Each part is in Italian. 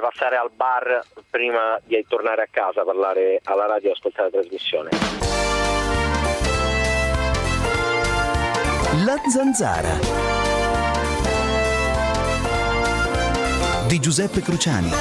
passare al bar prima di tornare a casa, parlare alla radio e ascoltare la trasmissione. La Zanzara di Giuseppe Cruciani.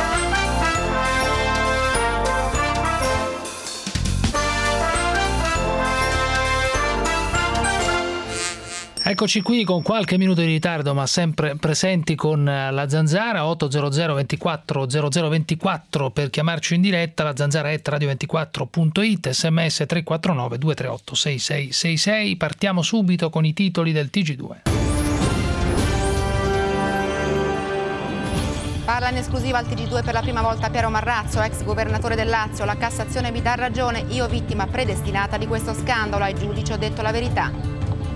Eccoci qui con qualche minuto di ritardo, ma sempre presenti con la Zanzara. 800 24 0024 per chiamarci in diretta, la zanzara@radio24.it, sms 349 238 6666. Partiamo subito con i titoli del TG2. Parla in esclusiva al TG2 per la prima volta Piero Marrazzo, ex governatore del Lazio. La Cassazione mi dà ragione, io vittima predestinata di questo scandalo, ai giudici ho detto la verità.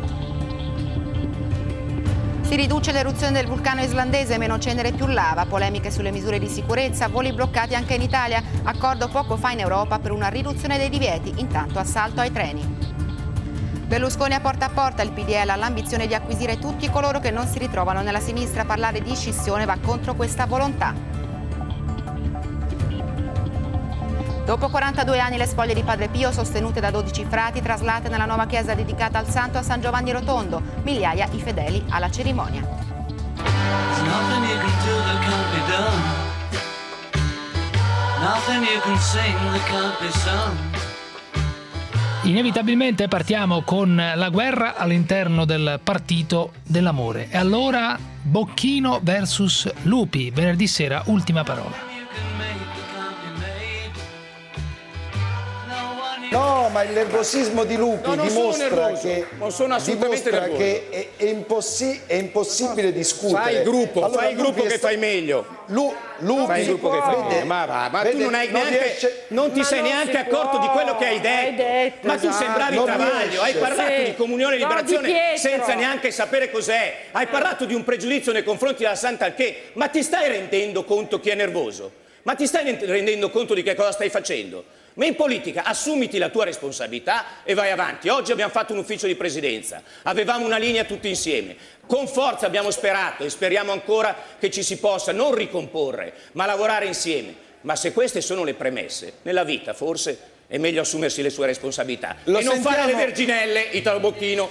Si riduce l'eruzione del vulcano islandese, meno cenere più lava, polemiche sulle misure di sicurezza, voli bloccati anche in Italia, accordo poco fa in Europa per una riduzione dei divieti, intanto assalto ai treni. Berlusconi a porta, il PDL ha l'ambizione di acquisire tutti coloro che non si ritrovano nella sinistra, parlare di scissione va contro questa volontà. Dopo 42 anni le spoglie di Padre Pio, sostenute da 12 frati, traslate nella nuova chiesa dedicata al santo a San Giovanni Rotondo. Migliaia i fedeli alla cerimonia. Inevitabilmente partiamo con la guerra all'interno del partito dell'amore. E allora Bocchino versus Lupi, venerdì sera, ultima parola. No, ma il nervosismo di Lupi dimostra che è impossibile discutere. Fai il gruppo, allora, fai il gruppo che fai meglio. Fai il gruppo che fai meglio. Ma tu non hai neanche, non ti sei neanche accorto di quello che hai detto. Ma tu sembravi Travaglio, hai parlato di comunione e liberazione senza neanche sapere cos'è. Hai parlato di un pregiudizio nei confronti della Santalché. Ma ti stai rendendo conto chi è nervoso? Ma ti stai rendendo conto di che cosa stai facendo? Ma in politica assumiti la tua responsabilità e vai avanti. Oggi abbiamo fatto un ufficio di presidenza, avevamo una linea tutti insieme. Con forza abbiamo sperato e speriamo ancora che ci si possa non ricomporre, ma lavorare insieme. Ma se queste sono le premesse, nella vita forse è meglio assumersi le sue responsabilità e non fare le verginelle, Italo Bocchino.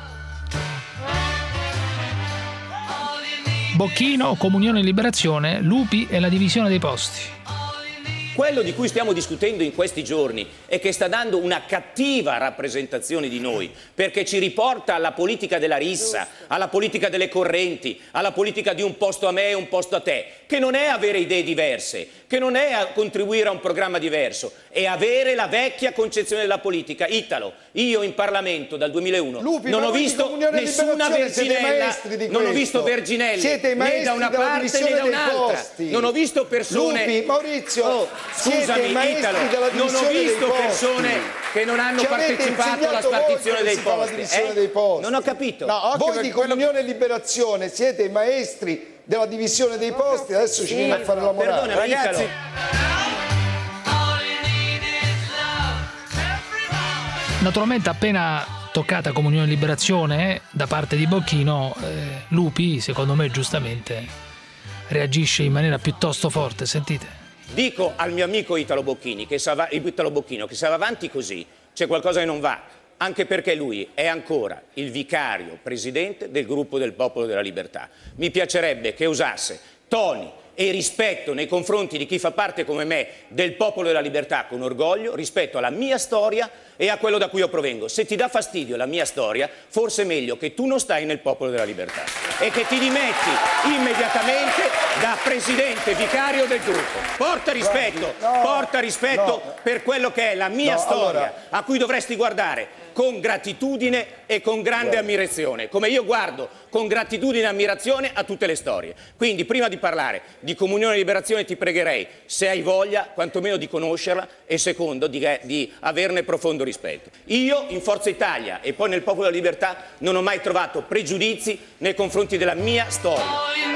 Bocchino, Comunione e Liberazione, Lupi e la divisione dei posti. Quello di cui stiamo discutendo in questi giorni è che sta dando una cattiva rappresentazione di noi, perché ci riporta alla politica della rissa, alla politica delle correnti, alla politica di un posto a me e un posto a te, che non è avere idee diverse, che non è contribuire a un programma diverso, è avere la vecchia concezione della politica. Italo, io in Parlamento dal 2001 non ho visto nessuna verginella, non ho visto verginelle né da una parte né da un'altra, non ho visto persone... Lupi, Maurizio... Scusami Italo, non ho visto persone che non hanno partecipato alla spartizione dei posti. Non ho capito. No, voi di Comunione e Liberazione siete i maestri della divisione dei posti, adesso ci viene a fare la morale. Perdona, ragazzi. Naturalmente appena toccata Comunione e Liberazione da parte di Bocchino, Lupi, secondo me giustamente, reagisce in maniera piuttosto forte, sentite. Dico al mio amico Italo Bocchino che se va avanti così c'è qualcosa che non va, anche perché lui è ancora il vicario presidente del gruppo del Popolo della Libertà. Mi piacerebbe che usasse toni e rispetto nei confronti di chi fa parte come me del Popolo della Libertà con orgoglio rispetto alla mia storia e a quello da cui io provengo. Se ti dà fastidio la mia storia, forse è meglio che tu non stai nel Popolo della Libertà e che ti dimetti immediatamente da presidente vicario del gruppo. Porta rispetto per quello che è la mia storia, a cui dovresti guardare con gratitudine e con grande ammirazione, come io guardo con gratitudine e ammirazione a tutte le storie. Quindi prima di parlare di Comunione e Liberazione ti pregherei, se hai voglia, quantomeno di conoscerla e secondo di averne profondo rispetto. Io in Forza Italia e poi nel Popolo della Libertà non ho mai trovato pregiudizi nei confronti della mia storia.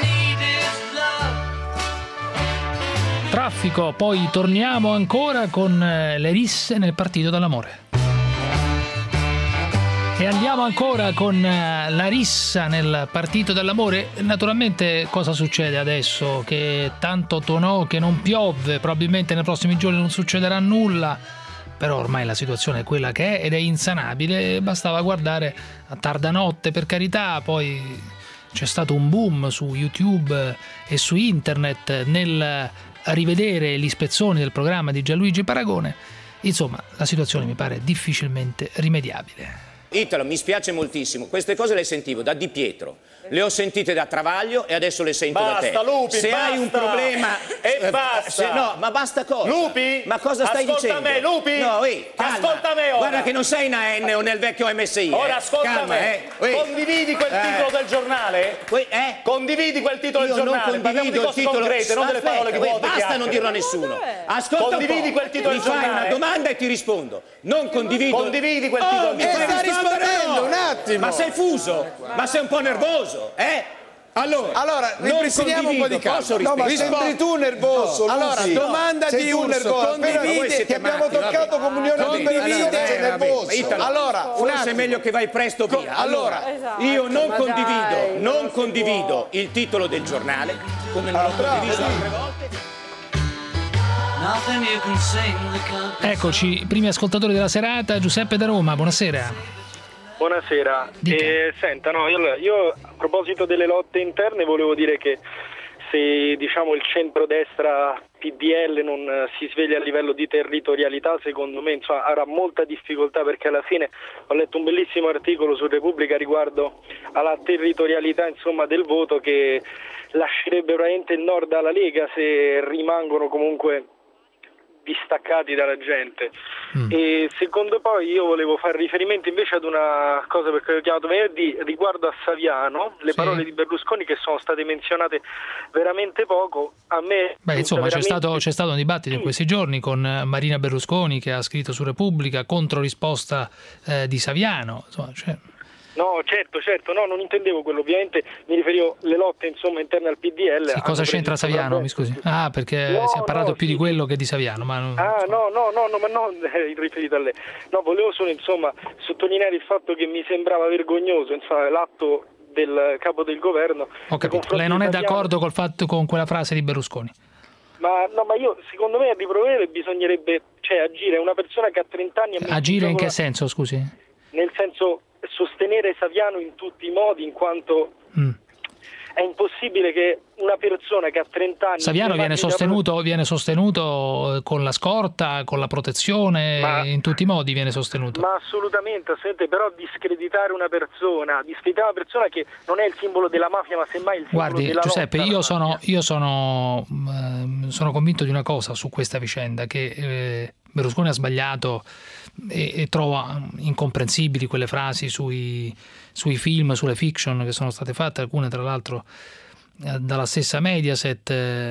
Traffico, poi torniamo ancora con le risse nel Partito dell'Amore. E andiamo ancora con la rissa nel partito dell'amore. Naturalmente cosa succede adesso? Che tanto tonò che non piove, probabilmente nei prossimi giorni non succederà nulla, però ormai la situazione è quella che è ed è insanabile. Bastava guardare a tarda notte, per carità, poi c'è stato un boom su YouTube e su internet nel rivedere gli spezzoni del programma di Gianluigi Paragone. Insomma, la situazione mi pare difficilmente rimediabile. Italo, mi spiace moltissimo, queste cose le sentivo da Di Pietro, le ho sentite da Travaglio e adesso le sento da te. Lupi, se basta. Hai un problema e basta. No, ma basta cosa? Lupi? Ma cosa stai dicendo? Ascolta me, Lupi. No, calma. Ascolta me ora. Guarda che non sei in AN o nel vecchio MSI. Ora ascolta calma, me. Condividi quel titolo del giornale? Condividi quel titolo del giornale? Non condivido il titolo. Concrete, non delle parole che vuote. Basta non dirlo a nessuno. Ascolta, condividi quel titolo del giornale. Mi fai una domanda e ti rispondo. Non condivido. Condividi quel titolo del giornale. Sta rispondendo, un attimo. Ma sei fuso? Ma sei un po' nervoso, Allora ripristiniamo un po' di calma. No, ma sembri tu nervoso. Allora, domanda di Urso, condivide. Ti abbiamo toccato Comunione e Liberazione, sei nervoso. Allora, forse è meglio che vai presto via. Allora, io non condivido il titolo del giornale, come non l'ho condiviso altre volte. Eccoci, primi ascoltatori della serata. Giuseppe da Roma, buonasera. Buonasera. Senta, no, io a proposito delle lotte interne volevo dire che se diciamo il centrodestra PDL non si sveglia a livello di territorialità, secondo me avrà molta difficoltà, perché alla fine ho letto un bellissimo articolo su Repubblica riguardo alla territorialità del voto, che lascerebbe veramente il nord alla Lega se rimangono comunque distaccati dalla gente. E secondo poi io volevo fare riferimento invece ad una cosa, perché ho chiamato venerdì, riguardo a Saviano, le parole di Berlusconi che sono state menzionate veramente poco. A me c'è stato un dibattito in questi giorni con Marina Berlusconi, che ha scritto su Repubblica contro risposta di Saviano, No, certo, no, non intendevo quello, ovviamente mi riferivo alle lotte interne al PDL. Sì, cosa c'entra Saviano, mi scusi? Perché si è parlato più di quello che di Saviano, ma non... ma non riferito a lei. No, volevo solo sottolineare il fatto che mi sembrava vergognoso l'atto del capo del governo. Ho capito, lei non è d'accordo con quella frase di Berlusconi? Ma io, secondo me, a riprovare bisognerebbe agire. Una persona che ha 30 anni... Agire in che senso, scusi? Nel senso, sostenere Saviano in tutti i modi, in quanto è impossibile che una persona che ha 30 anni... Saviano viene sostenuto con la scorta, con la protezione, in tutti i modi viene sostenuto. Ma assolutamente, però discreditare una persona che non è il simbolo della mafia, ma semmai il simbolo della Giuseppe, lotta. io sono convinto di una cosa su questa vicenda, che Berlusconi ha sbagliato e trova incomprensibili quelle frasi sui film, sulle fiction che sono state fatte, alcune tra l'altro dalla stessa Mediaset.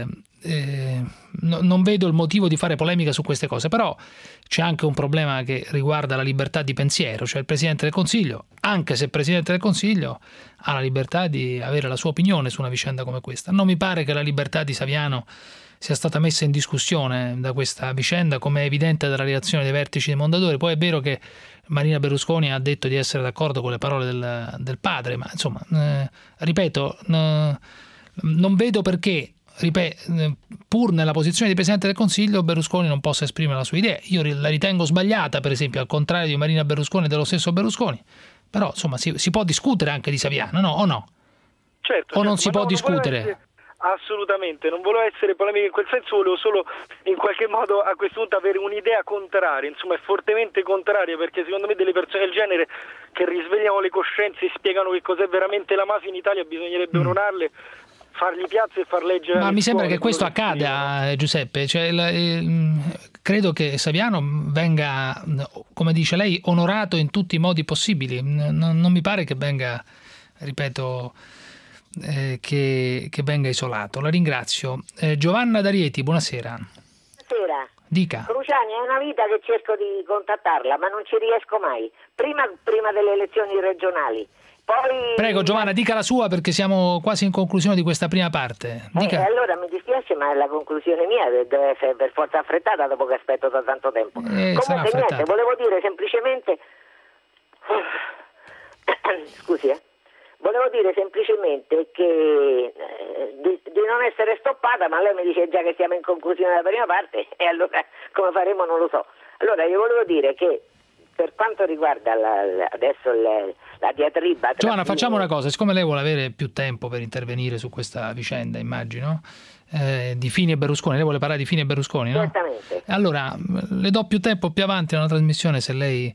Non vedo il motivo di fare polemica su queste cose, però c'è anche un problema che riguarda la libertà di pensiero, cioè il Presidente del Consiglio, anche se il Presidente del Consiglio ha la libertà di avere la sua opinione su una vicenda come questa. Non mi pare che la libertà di Saviano sia stata messa in discussione da questa vicenda, come è evidente dalla reazione dei vertici dei Mondadori. Poi è vero che Marina Berlusconi ha detto di essere d'accordo con le parole del padre, ma ripeto, non vedo perché, pur nella posizione di Presidente del Consiglio, Berlusconi non possa esprimere la sua idea. Io la ritengo sbagliata, per esempio, al contrario di Marina Berlusconi e dello stesso Berlusconi, però si può discutere anche di Saviano, no? O no? Certo, o non si può discutere? Assolutamente, non volevo essere polemico in quel senso, volevo solo in qualche modo a questo punto avere un'idea contraria, è fortemente contraria, perché secondo me delle persone del genere che risvegliano le coscienze e spiegano che cos'è veramente la mafia in Italia bisognerebbe onorarle, fargli piazza e far leggere. Ma mi sembra che questo accada, Giuseppe, credo che Saviano venga, come dice lei, onorato in tutti i modi possibili, non mi pare che venga, ripeto, che venga isolato. La ringrazio. Giovanna D'Arieti, buonasera. Buonasera. Dica. Cruciani, è una vita che cerco di contattarla, ma non ci riesco mai. Prima delle elezioni regionali. Poi... Prego Giovanna, dica la sua, perché siamo quasi in conclusione di questa prima parte. Dica. Allora mi dispiace, ma la conclusione mia deve essere per forza affrettata, dopo che aspetto da tanto tempo. Comunque niente, volevo dire semplicemente Scusi, volevo dire semplicemente che di non essere stoppata, ma lei mi dice già che siamo in conclusione della prima parte, e allora come faremo non lo so. Allora io volevo dire che per quanto riguarda adesso la diatriba... Giovanna, facciamo una cosa, siccome lei vuole avere più tempo per intervenire su questa vicenda, immagino, di Fini e Berlusconi, lei vuole parlare di Fini e Berlusconi, no? Certamente. Allora, le do più tempo più avanti nella trasmissione se lei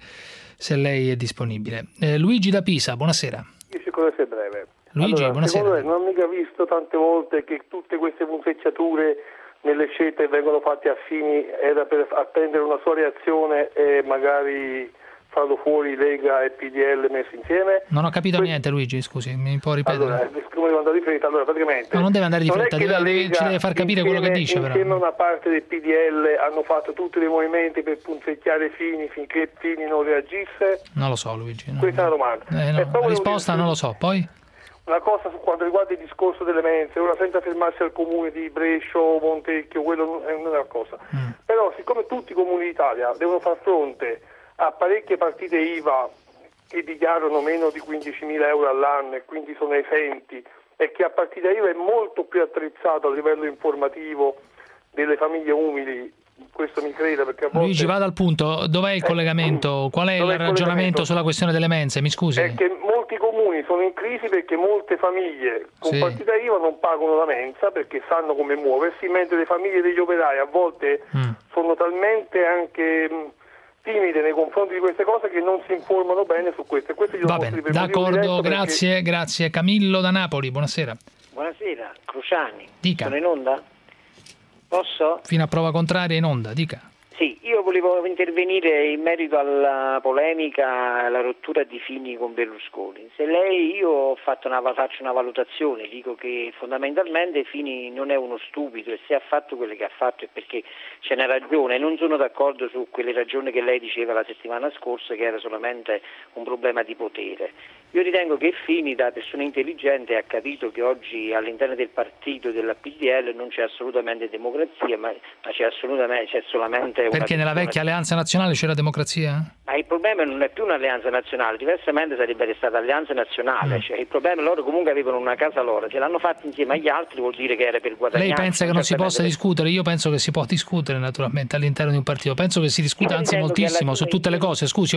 è disponibile. Luigi da Pisa, buonasera. Io cerco di essere breve. Luigi, allora, buonasera. Secondo me non ho mica visto tante volte che tutte queste punzecciature nelle scelte vengono fatte a Fini era per attendere una sua reazione e magari farlo fuori Lega e PDL messi insieme. Non ho capito niente, Luigi, scusi, mi può ripetere? Allora, siccome devo andare di fretta, allora praticamente... No, non deve andare di fretta, ci deve far capire quello che dice, però. Insieme a una parte del PDL hanno fatto tutti dei movimenti per punzecchiare Fini finché Fini non reagisse? Non lo so, Luigi. No. Questa è una domanda. La risposta non lo so, poi? Una cosa su quanto riguarda il discorso delle mense, ora senza fermarsi al comune di Brescia o Montecchio, quello è una cosa. Però siccome tutti i comuni d'Italia devono far fronte a parecchie partite IVA che dichiarano meno di 15.000 euro all'anno e quindi sono esenti, e che a partita IVA è molto più attrezzato a livello informativo delle famiglie umili, questo mi creda, perché a volte... Luigi, vada al punto, dov'è il collegamento? Qual è il ragionamento sulla questione delle mense? Mi scusi? È che molti comuni sono in crisi perché molte famiglie con partita IVA non pagano la mensa perché sanno come muoversi, mentre le famiglie degli operai a volte sono talmente anche timide nei confronti di queste cose che non si informano bene su queste. Va bene, d'accordo, grazie. Camillo da Napoli, buonasera. Buonasera, Cruciani. Dica. Sono in onda? Posso? Fino a prova contraria in onda, dica. Sì, io volevo intervenire in merito alla polemica, alla rottura di Fini con Berlusconi. Io faccio una valutazione, dico che fondamentalmente Fini non è uno stupido e se ha fatto quello che ha fatto è perché ce n'è ragione. Non sono d'accordo su quelle ragioni che lei diceva la settimana scorsa, che era solamente un problema di potere. Io ritengo che Fini, da persona intelligente, ha capito che oggi all'interno del partito della PDL non c'è assolutamente democrazia, ma c'è solamente perché nella vecchia alleanza nazionale c'era democrazia? Ma il problema non è più un'alleanza nazionale, diversamente sarebbe stata alleanza nazionale. Cioè, il problema, loro comunque avevano una casa loro, se l'hanno fatta insieme agli altri vuol dire che era per guadagnare. Lei pensa che non si possa discutere? Io penso che si può discutere naturalmente all'interno di un partito, penso che si discuta anzi moltissimo su tutte le cose. Scusi,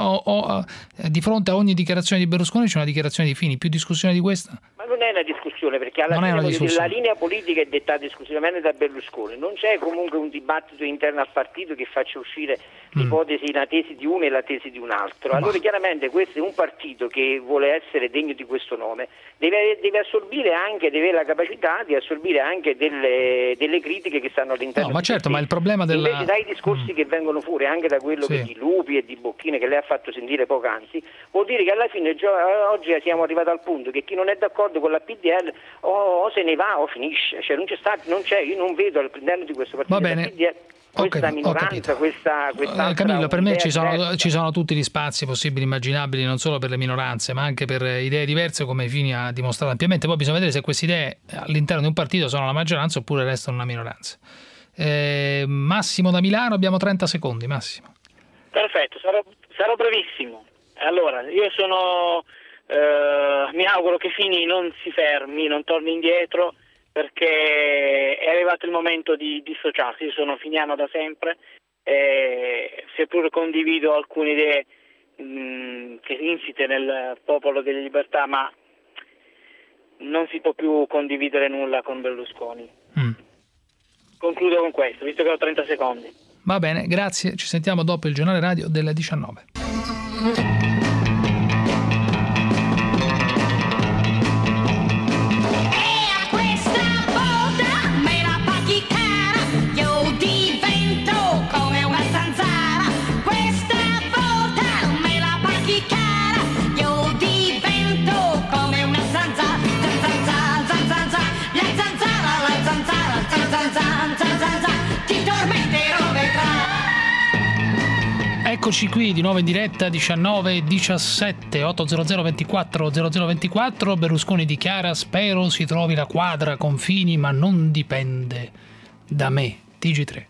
di fronte a ogni dichiarazione di Berlusconi c'è una dichiarazione di Fini, più discussione di questa? Ma non è una discussione, perché alla fine la linea politica è dettata esclusivamente da Berlusconi, non c'è comunque un dibattito interno al partito che faccia uscire l'ipotesi, la tesi di uno e la tesi di un altro. Allora chiaramente questo è un partito che vuole essere degno di questo nome, deve assorbire anche, deve avere la capacità di assorbire anche delle critiche che stanno all'interno. No, ma certo, ma il problema invece dai discorsi che vengono fuori anche da quello che di Lupi e di Bocchini che lei ha fatto sentire poc'anzi, vuol dire che alla fine oggi siamo arrivati al punto che chi non è d'accordo con la PDL o se ne va o finisce, cioè io non vedo all'interno di questo partito della PDL questa minoranza, questa Camillo, per me ci sono tutti gli spazi possibili e immaginabili, non solo per le minoranze ma anche per idee diverse, come Fini ha dimostrato ampiamente. Poi bisogna vedere se queste idee all'interno di un partito sono la maggioranza oppure restano una minoranza. Massimo da Milano, abbiamo 30 secondi. Massimo. Perfetto, sarò brevissimo. Allora, io mi auguro che Fini non si fermi, non torni indietro, perché è arrivato il momento di dissociarsi. Io sono finiano da sempre, seppur condivido alcune idee che insite nel Popolo delle Libertà, ma non si può più condividere nulla con Berlusconi. Concludo con questo, visto che ho 30 secondi. Va bene, grazie, ci sentiamo dopo il giornale radio delle 19. Eccoci qui di nuovo in diretta, 19:17, 800 24 0024. Berlusconi dichiara: spero si trovi la quadra con Fini, ma non dipende da me. TG3.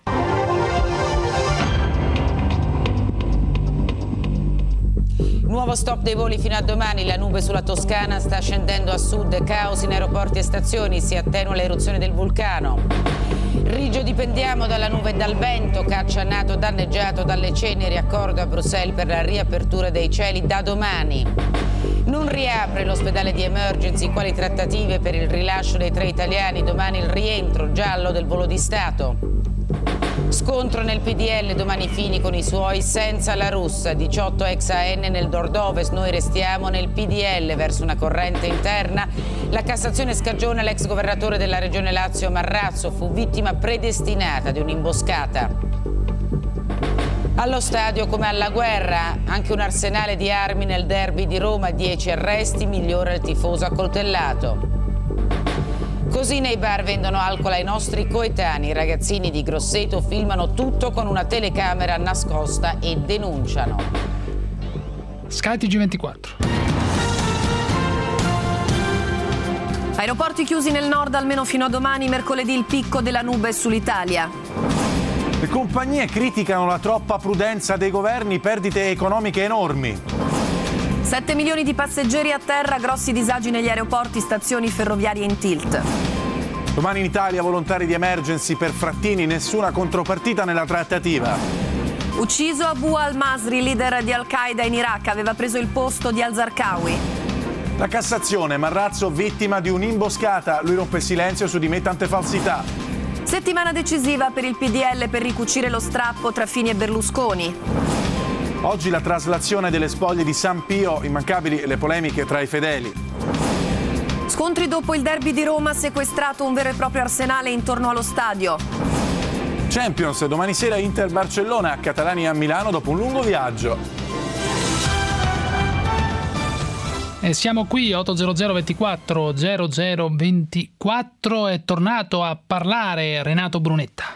Nuovo stop dei voli fino a domani, la nube sulla Toscana sta scendendo a sud, caos in aeroporti e stazioni, si attenua l'eruzione del vulcano. Rigio dipendiamo dalla nube e dal vento, caccia nato danneggiato dalle ceneri, accordo a Bruxelles per la riapertura dei cieli da domani. Non riapre l'ospedale di Emergency, quali trattative per il rilascio dei 3 italiani, domani il rientro giallo del volo di Stato. Scontro nel PDL, domani Fini con i suoi senza la Russa, 18 ex AN nel nord-ovest, noi restiamo nel PDL verso una corrente interna. La Cassazione scagiona l'ex governatore della regione Lazio Marrazzo, fu vittima predestinata di un'imboscata. Allo stadio come alla guerra, anche un arsenale di armi nel derby di Roma, 10 arresti, migliora il tifoso accoltellato. Così nei bar vendono alcol ai nostri coetanei. I ragazzini di Grosseto filmano tutto con una telecamera nascosta e denunciano. Sky TG24. Aeroporti chiusi nel nord almeno fino a domani, mercoledì il picco della nube sull'Italia. Le compagnie criticano la troppa prudenza dei governi, perdite economiche enormi. 7 milioni di passeggeri a terra, grossi disagi negli aeroporti, stazioni ferroviarie in tilt. Domani in Italia volontari di Emergency per Frattini, nessuna contropartita nella trattativa. Ucciso Abu al-Masri, leader di Al-Qaeda in Iraq, aveva preso il posto di al-Zarqawi. La Cassazione, Marrazzo vittima di un'imboscata, lui rompe il silenzio su di me tante falsità. Settimana decisiva per il PDL per ricucire lo strappo tra Fini e Berlusconi. Oggi la traslazione delle spoglie di San Pio, immancabili le polemiche tra i fedeli. Scontri dopo il derby di Roma, sequestrato un vero e proprio arsenale intorno allo stadio. Champions, domani sera Inter-Barcellona, catalani a Milano dopo un lungo viaggio. E siamo qui, 800 24 0024, è tornato a parlare Renato Brunetta.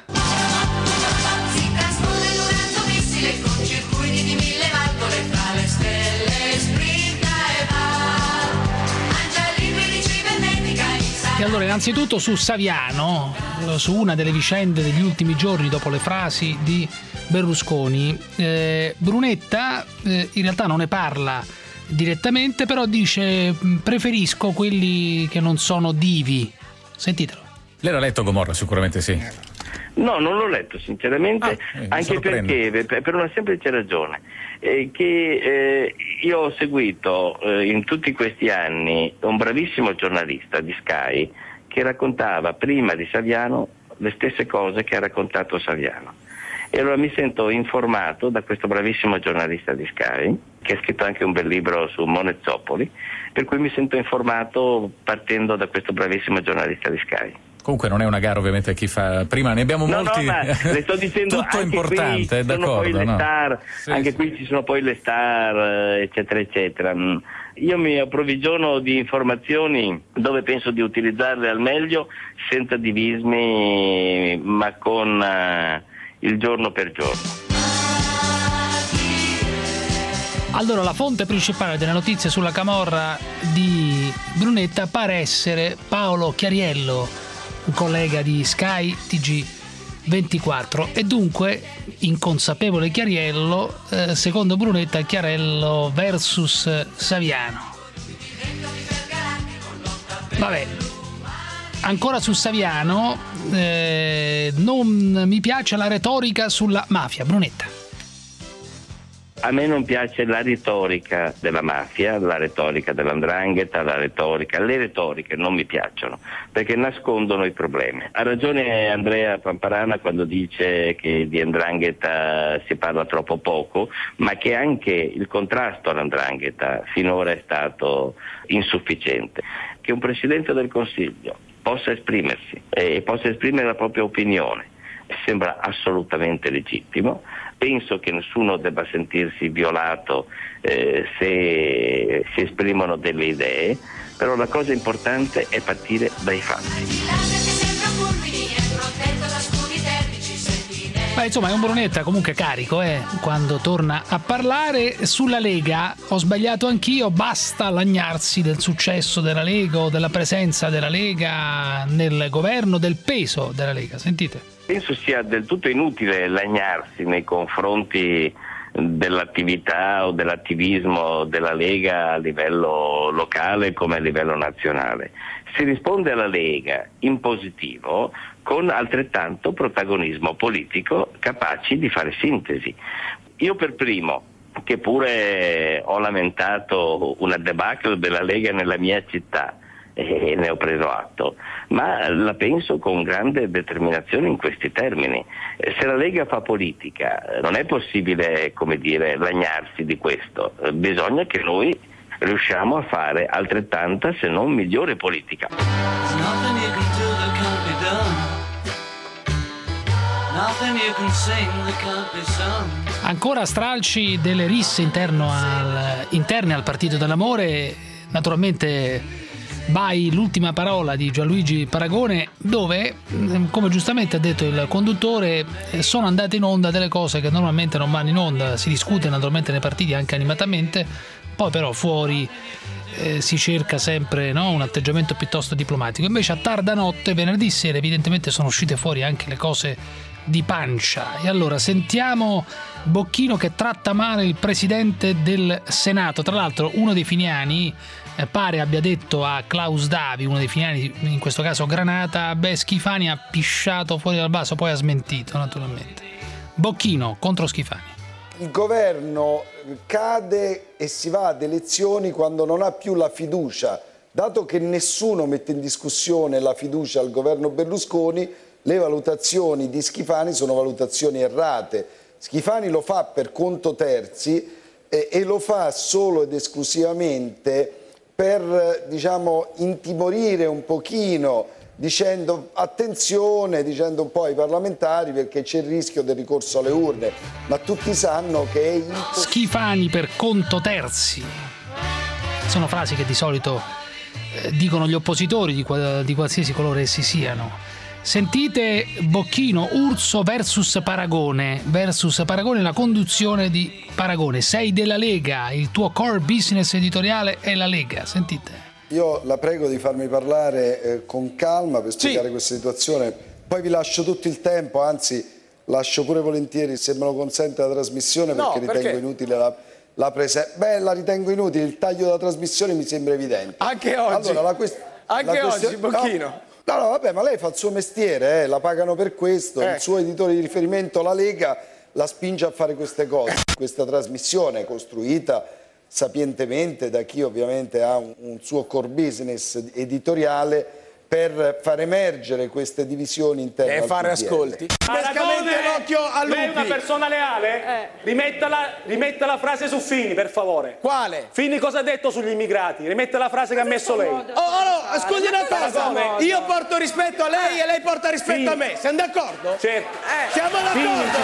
E allora innanzitutto su Saviano, su una delle vicende degli ultimi giorni dopo le frasi di Berlusconi, Brunetta in realtà non ne parla direttamente, però dice preferisco quelli che non sono divi. Sentitelo. Lei l'ha letto Gomorra? Sicuramente sì. No, non l'ho letto sinceramente, anche perché per una semplice ragione, che io ho seguito in tutti questi anni un bravissimo giornalista di Sky che raccontava prima di Saviano le stesse cose che ha raccontato Saviano. E allora mi sento informato da questo bravissimo giornalista di Sky, che ha scritto anche un bel libro su Monezzopoli, per cui mi sento informato partendo da questo bravissimo giornalista di Sky. Comunque non è una gara ovviamente a chi fa prima, ne abbiamo molti. No, ma le sto dicendo tutto anche importante, qui sono poi le star, sì, anche sì. qui ci sono poi le star, eccetera eccetera. Io mi approvvigiono di informazioni dove penso di utilizzarle al meglio, senza divismi, ma con il giorno per giorno. Allora, la fonte principale delle notizie sulla camorra di Brunetta pare essere Paolo Chiariello, un collega di Sky TG24, e dunque inconsapevole Chiariello, secondo Brunetta Chiariello versus Saviano. Vabbè, ancora su Saviano, non mi piace la retorica sulla mafia. Brunetta. A me non piace la retorica della mafia, la retorica dell''ndrangheta, le retoriche non mi piacciono perché nascondono i problemi. Ha ragione Andrea Pamparana quando dice che di 'ndrangheta si parla troppo poco, ma che anche il contrasto all''ndrangheta finora è stato insufficiente. Che un Presidente del Consiglio possa esprimersi e possa esprimere la propria opinione sembra assolutamente legittimo. Penso che nessuno debba sentirsi violato se si esprimono delle idee, però la cosa importante è partire dai fatti. Ma insomma è un Brunetta comunque carico, quando torna a parlare. Sulla Lega ho sbagliato anch'io, basta lagnarsi del successo della Lega o della presenza della Lega nel governo, del peso della Lega. Sentite. Penso sia del tutto inutile lagnarsi nei confronti dell'attività o dell'attivismo della Lega a livello locale come a livello nazionale. Si risponde alla Lega in positivo con altrettanto protagonismo politico, capaci di fare sintesi. Io per primo, che pure ho lamentato una debacle della Lega nella mia città, e ne ho preso atto, ma la penso con grande determinazione in questi termini. Se la Lega fa politica non è possibile, come dire, lagnarsi di questo, bisogna che noi riusciamo a fare altrettanta, se non migliore politica. Ancora stralci delle risse interne al Partito dell'Amore, naturalmente by l'ultima parola di Gianluigi Paragone, dove, come giustamente ha detto il conduttore, sono andate in onda delle cose che normalmente non vanno in onda. Si discute naturalmente nei partiti anche animatamente, poi però fuori si cerca sempre, no, un atteggiamento piuttosto diplomatico. Invece a tarda notte, venerdì sera, evidentemente sono uscite fuori anche le cose di pancia. E allora sentiamo Bocchino che tratta male il presidente del Senato. Tra l'altro uno dei finiani pare abbia detto a Klaus Davi, uno dei finiani, in questo caso Granata, Schifani ha pisciato fuori dal vaso, poi ha smentito naturalmente. Bocchino contro Schifani. Il governo cade e si va ad elezioni quando non ha più la fiducia. Dato che nessuno mette in discussione la fiducia al governo Berlusconi, le valutazioni di Schifani sono valutazioni errate. Schifani lo fa per conto terzi e lo fa solo ed esclusivamente per, diciamo, intimorire un pochino, dicendo attenzione, dicendo un po' ai parlamentari perché c'è il rischio del ricorso alle urne, ma tutti sanno che è impossibile. Schifani per conto terzi. Sono frasi che di solito dicono gli oppositori di qualsiasi colore essi siano. Sentite Bocchino, Urso versus Paragone, la conduzione di Paragone. Sei della Lega, il tuo core business editoriale è la Lega, sentite. Io la prego di farmi parlare con calma per spiegare questa situazione, poi vi lascio tutto il tempo, anzi lascio pure volentieri, se me lo consente, la trasmissione, perché ritengo inutile la presenza. Beh, la ritengo inutile, il taglio della trasmissione mi sembra evidente. Anche oggi, allora, oggi Bocchino. No, vabbè, ma lei fa il suo mestiere, la pagano per questo, il suo editore di riferimento, la Lega, la spinge a fare queste cose. Questa trasmissione è costruita sapientemente da chi ovviamente ha un suo core business editoriale per far emergere queste divisioni interne. E fare ascolti. Paragone, l'occhio a Lupi. Lei è una persona leale? Rimetta la frase su Fini, per favore. Quale? Fini cosa ha detto sugli immigrati? Rimetta la frase che ha messo lei. Scusi una cosa, io porto rispetto a lei e lei porta rispetto a me. Siamo d'accordo? Certo. Siamo d'accordo?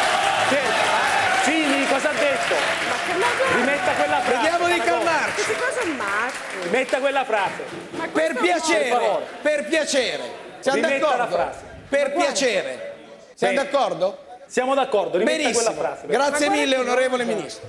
Fini cosa ha detto? Rimetta quella frase. Vediamo di calmarci. Rimetta quella frase. Per piacere. Siamo d'accordo? Per piacere. Siamo d'accordo? Siamo d'accordo, rimetta benissimo. Quella frase. Grazie mille, onorevole Ministro.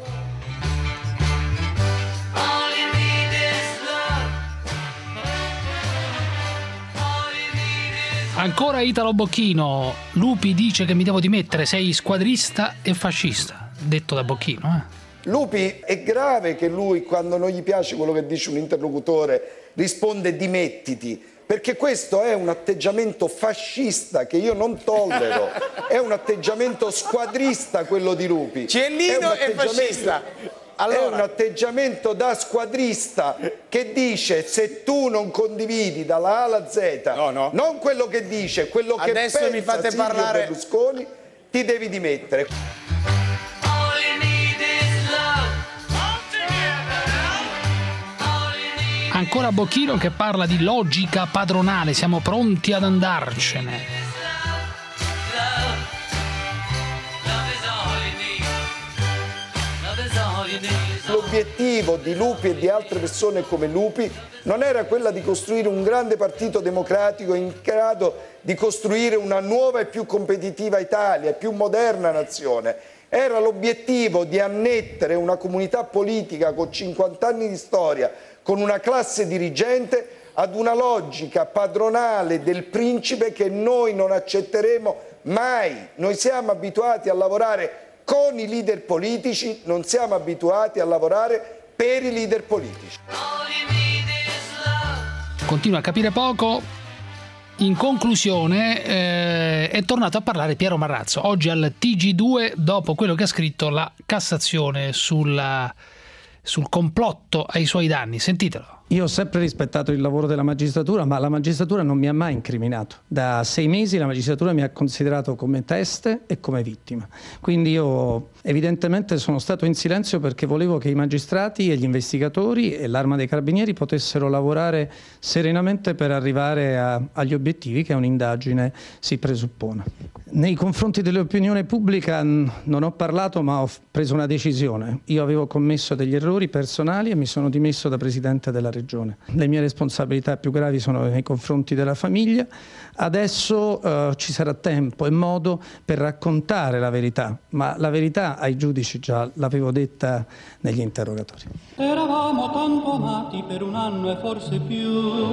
Ancora Italo Bocchino, Lupi dice che mi devo dimettere, sei squadrista e fascista, detto da Bocchino. Lupi, è grave che lui, quando non gli piace quello che dice un interlocutore, risponde dimettiti, perché questo è un atteggiamento fascista che io non tollero, è un atteggiamento squadrista quello di Lupi. Ciellino è fascista. Allora, è un atteggiamento da squadrista che dice se tu non condividi dalla A alla Z, non quello che dice, quello che adesso pensa mi fate Silvio parlare. Berlusconi, ti devi dimettere. Ancora Bocchino che parla di logica padronale, siamo pronti ad andarcene. L'obiettivo di Lupi e di altre persone come Lupi non era quella di costruire un grande partito democratico in grado di costruire una nuova e più competitiva Italia, e più moderna nazione. Era l'obiettivo di annettere una comunità politica con 50 anni di storia, con una classe dirigente, ad una logica padronale del principe che noi non accetteremo mai. Noi siamo abituati a lavorare con i leader politici, non siamo abituati a lavorare per i leader politici. Continua a capire poco. In conclusione è tornato a parlare Piero Marrazzo oggi al TG2 dopo quello che ha scritto la Cassazione sul complotto ai suoi danni. Sentitelo. Io ho sempre rispettato il lavoro della magistratura, ma la magistratura non mi ha mai incriminato. Da 6 mesi la magistratura mi ha considerato come teste e come vittima. Quindi io evidentemente sono stato in silenzio perché volevo che i magistrati e gli investigatori e l'Arma dei Carabinieri potessero lavorare serenamente per arrivare agli obiettivi che un'indagine si presuppone. Nei confronti dell'opinione pubblica non ho parlato, ma ho preso una decisione. Io avevo commesso degli errori personali e mi sono dimesso da presidente della Regione. Le mie responsabilità più gravi sono nei confronti della famiglia. Adesso ci sarà tempo e modo per raccontare la verità, ma la verità ai giudici già l'avevo detta negli interrogatori. Eravamo tanto amati per un anno e forse più,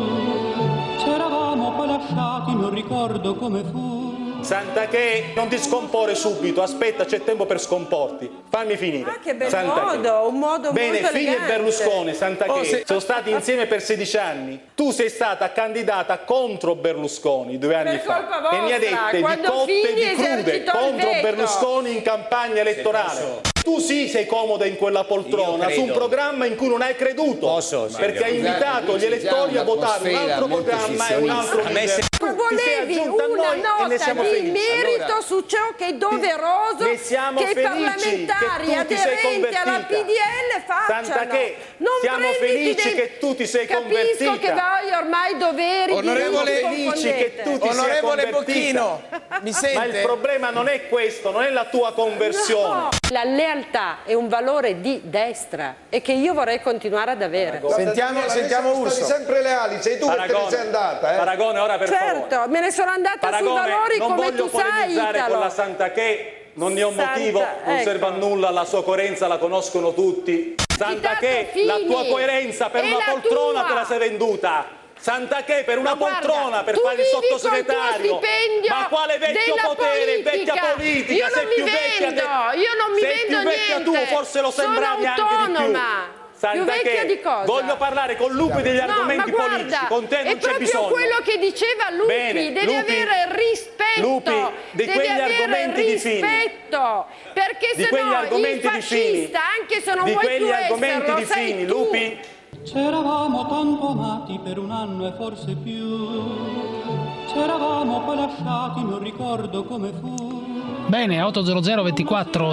c'eravamo poi lasciati, non ricordo come fu. Sant'Achè, non ti scomporre subito, aspetta, c'è tempo per scomporti. Fammi finire. Ah, che bel modo, un modo bene, molto Fini elegante. e Berlusconi, Sant'Achè, sono stati insieme per 16 anni. Tu sei stata candidata contro Berlusconi 2 anni Per fa colpa vostra, e mi ha dette di quando cotte e Fini di crude esercitò il contro veto. Berlusconi in campagna elettorale. Tu sì sei comoda in quella poltrona su un programma in cui non hai creduto, perché hai invitato gli elettori a votare un altro programma e un altro leader. Ma volevi una nota di merito su ciò che è doveroso che i parlamentari aderenti alla PDL facciano. Sant'Achè, non siamo felici che tu ti sei convertita. Capisco che voi ormai doveri Onorevole felici che tu ti Onorevole sia convertita. Bocchino, mi sente? Ma il problema non è questo, non è la tua conversione. No. La lealtà è un valore di destra e che io vorrei continuare ad avere. Sentiamo Urso. Stati sempre leali, sei tu che te ne sei andata. Paragone, ora per favore. Certo, me ne sono andata Paragone, sui valori non come voglio tu sai, polemizzare Italo. con la Sant'Achè, non ne ho motivo, non ecco. serve a nulla, la sua coerenza la conoscono tutti. Sant'Achè, la tua coerenza per E una la poltrona tua? te la sei venduta. Sant'Achè per una Ma guarda, poltrona, per tu fare il vivi col tuo sottosegretario. stipendio Ma quale vecchio della potere, politica. vecchia politica? Io non sei mi più vecchia vendo, io non mi sei vendo più vecchia niente. tu, forse lo sembravi Sono anche di più. autonoma. Più vecchia di cosa? Voglio parlare con Lupi degli argomenti no, ma politici, guarda, con te non c'è bisogno. È proprio quello che diceva Lupi, Bene, devi Lupi, avere rispetto, Lupi, di devi quegli avere argomenti di Fini. rispetto, perché Di se quegli no il argomenti di Fini. fascista, anche se non Di vuoi quegli più argomenti esserlo, di sei Fini, tu. Lupi. C'eravamo tanto amati per un anno e forse più, c'eravamo poi lasciati, non ricordo come fu. Bene, 800 24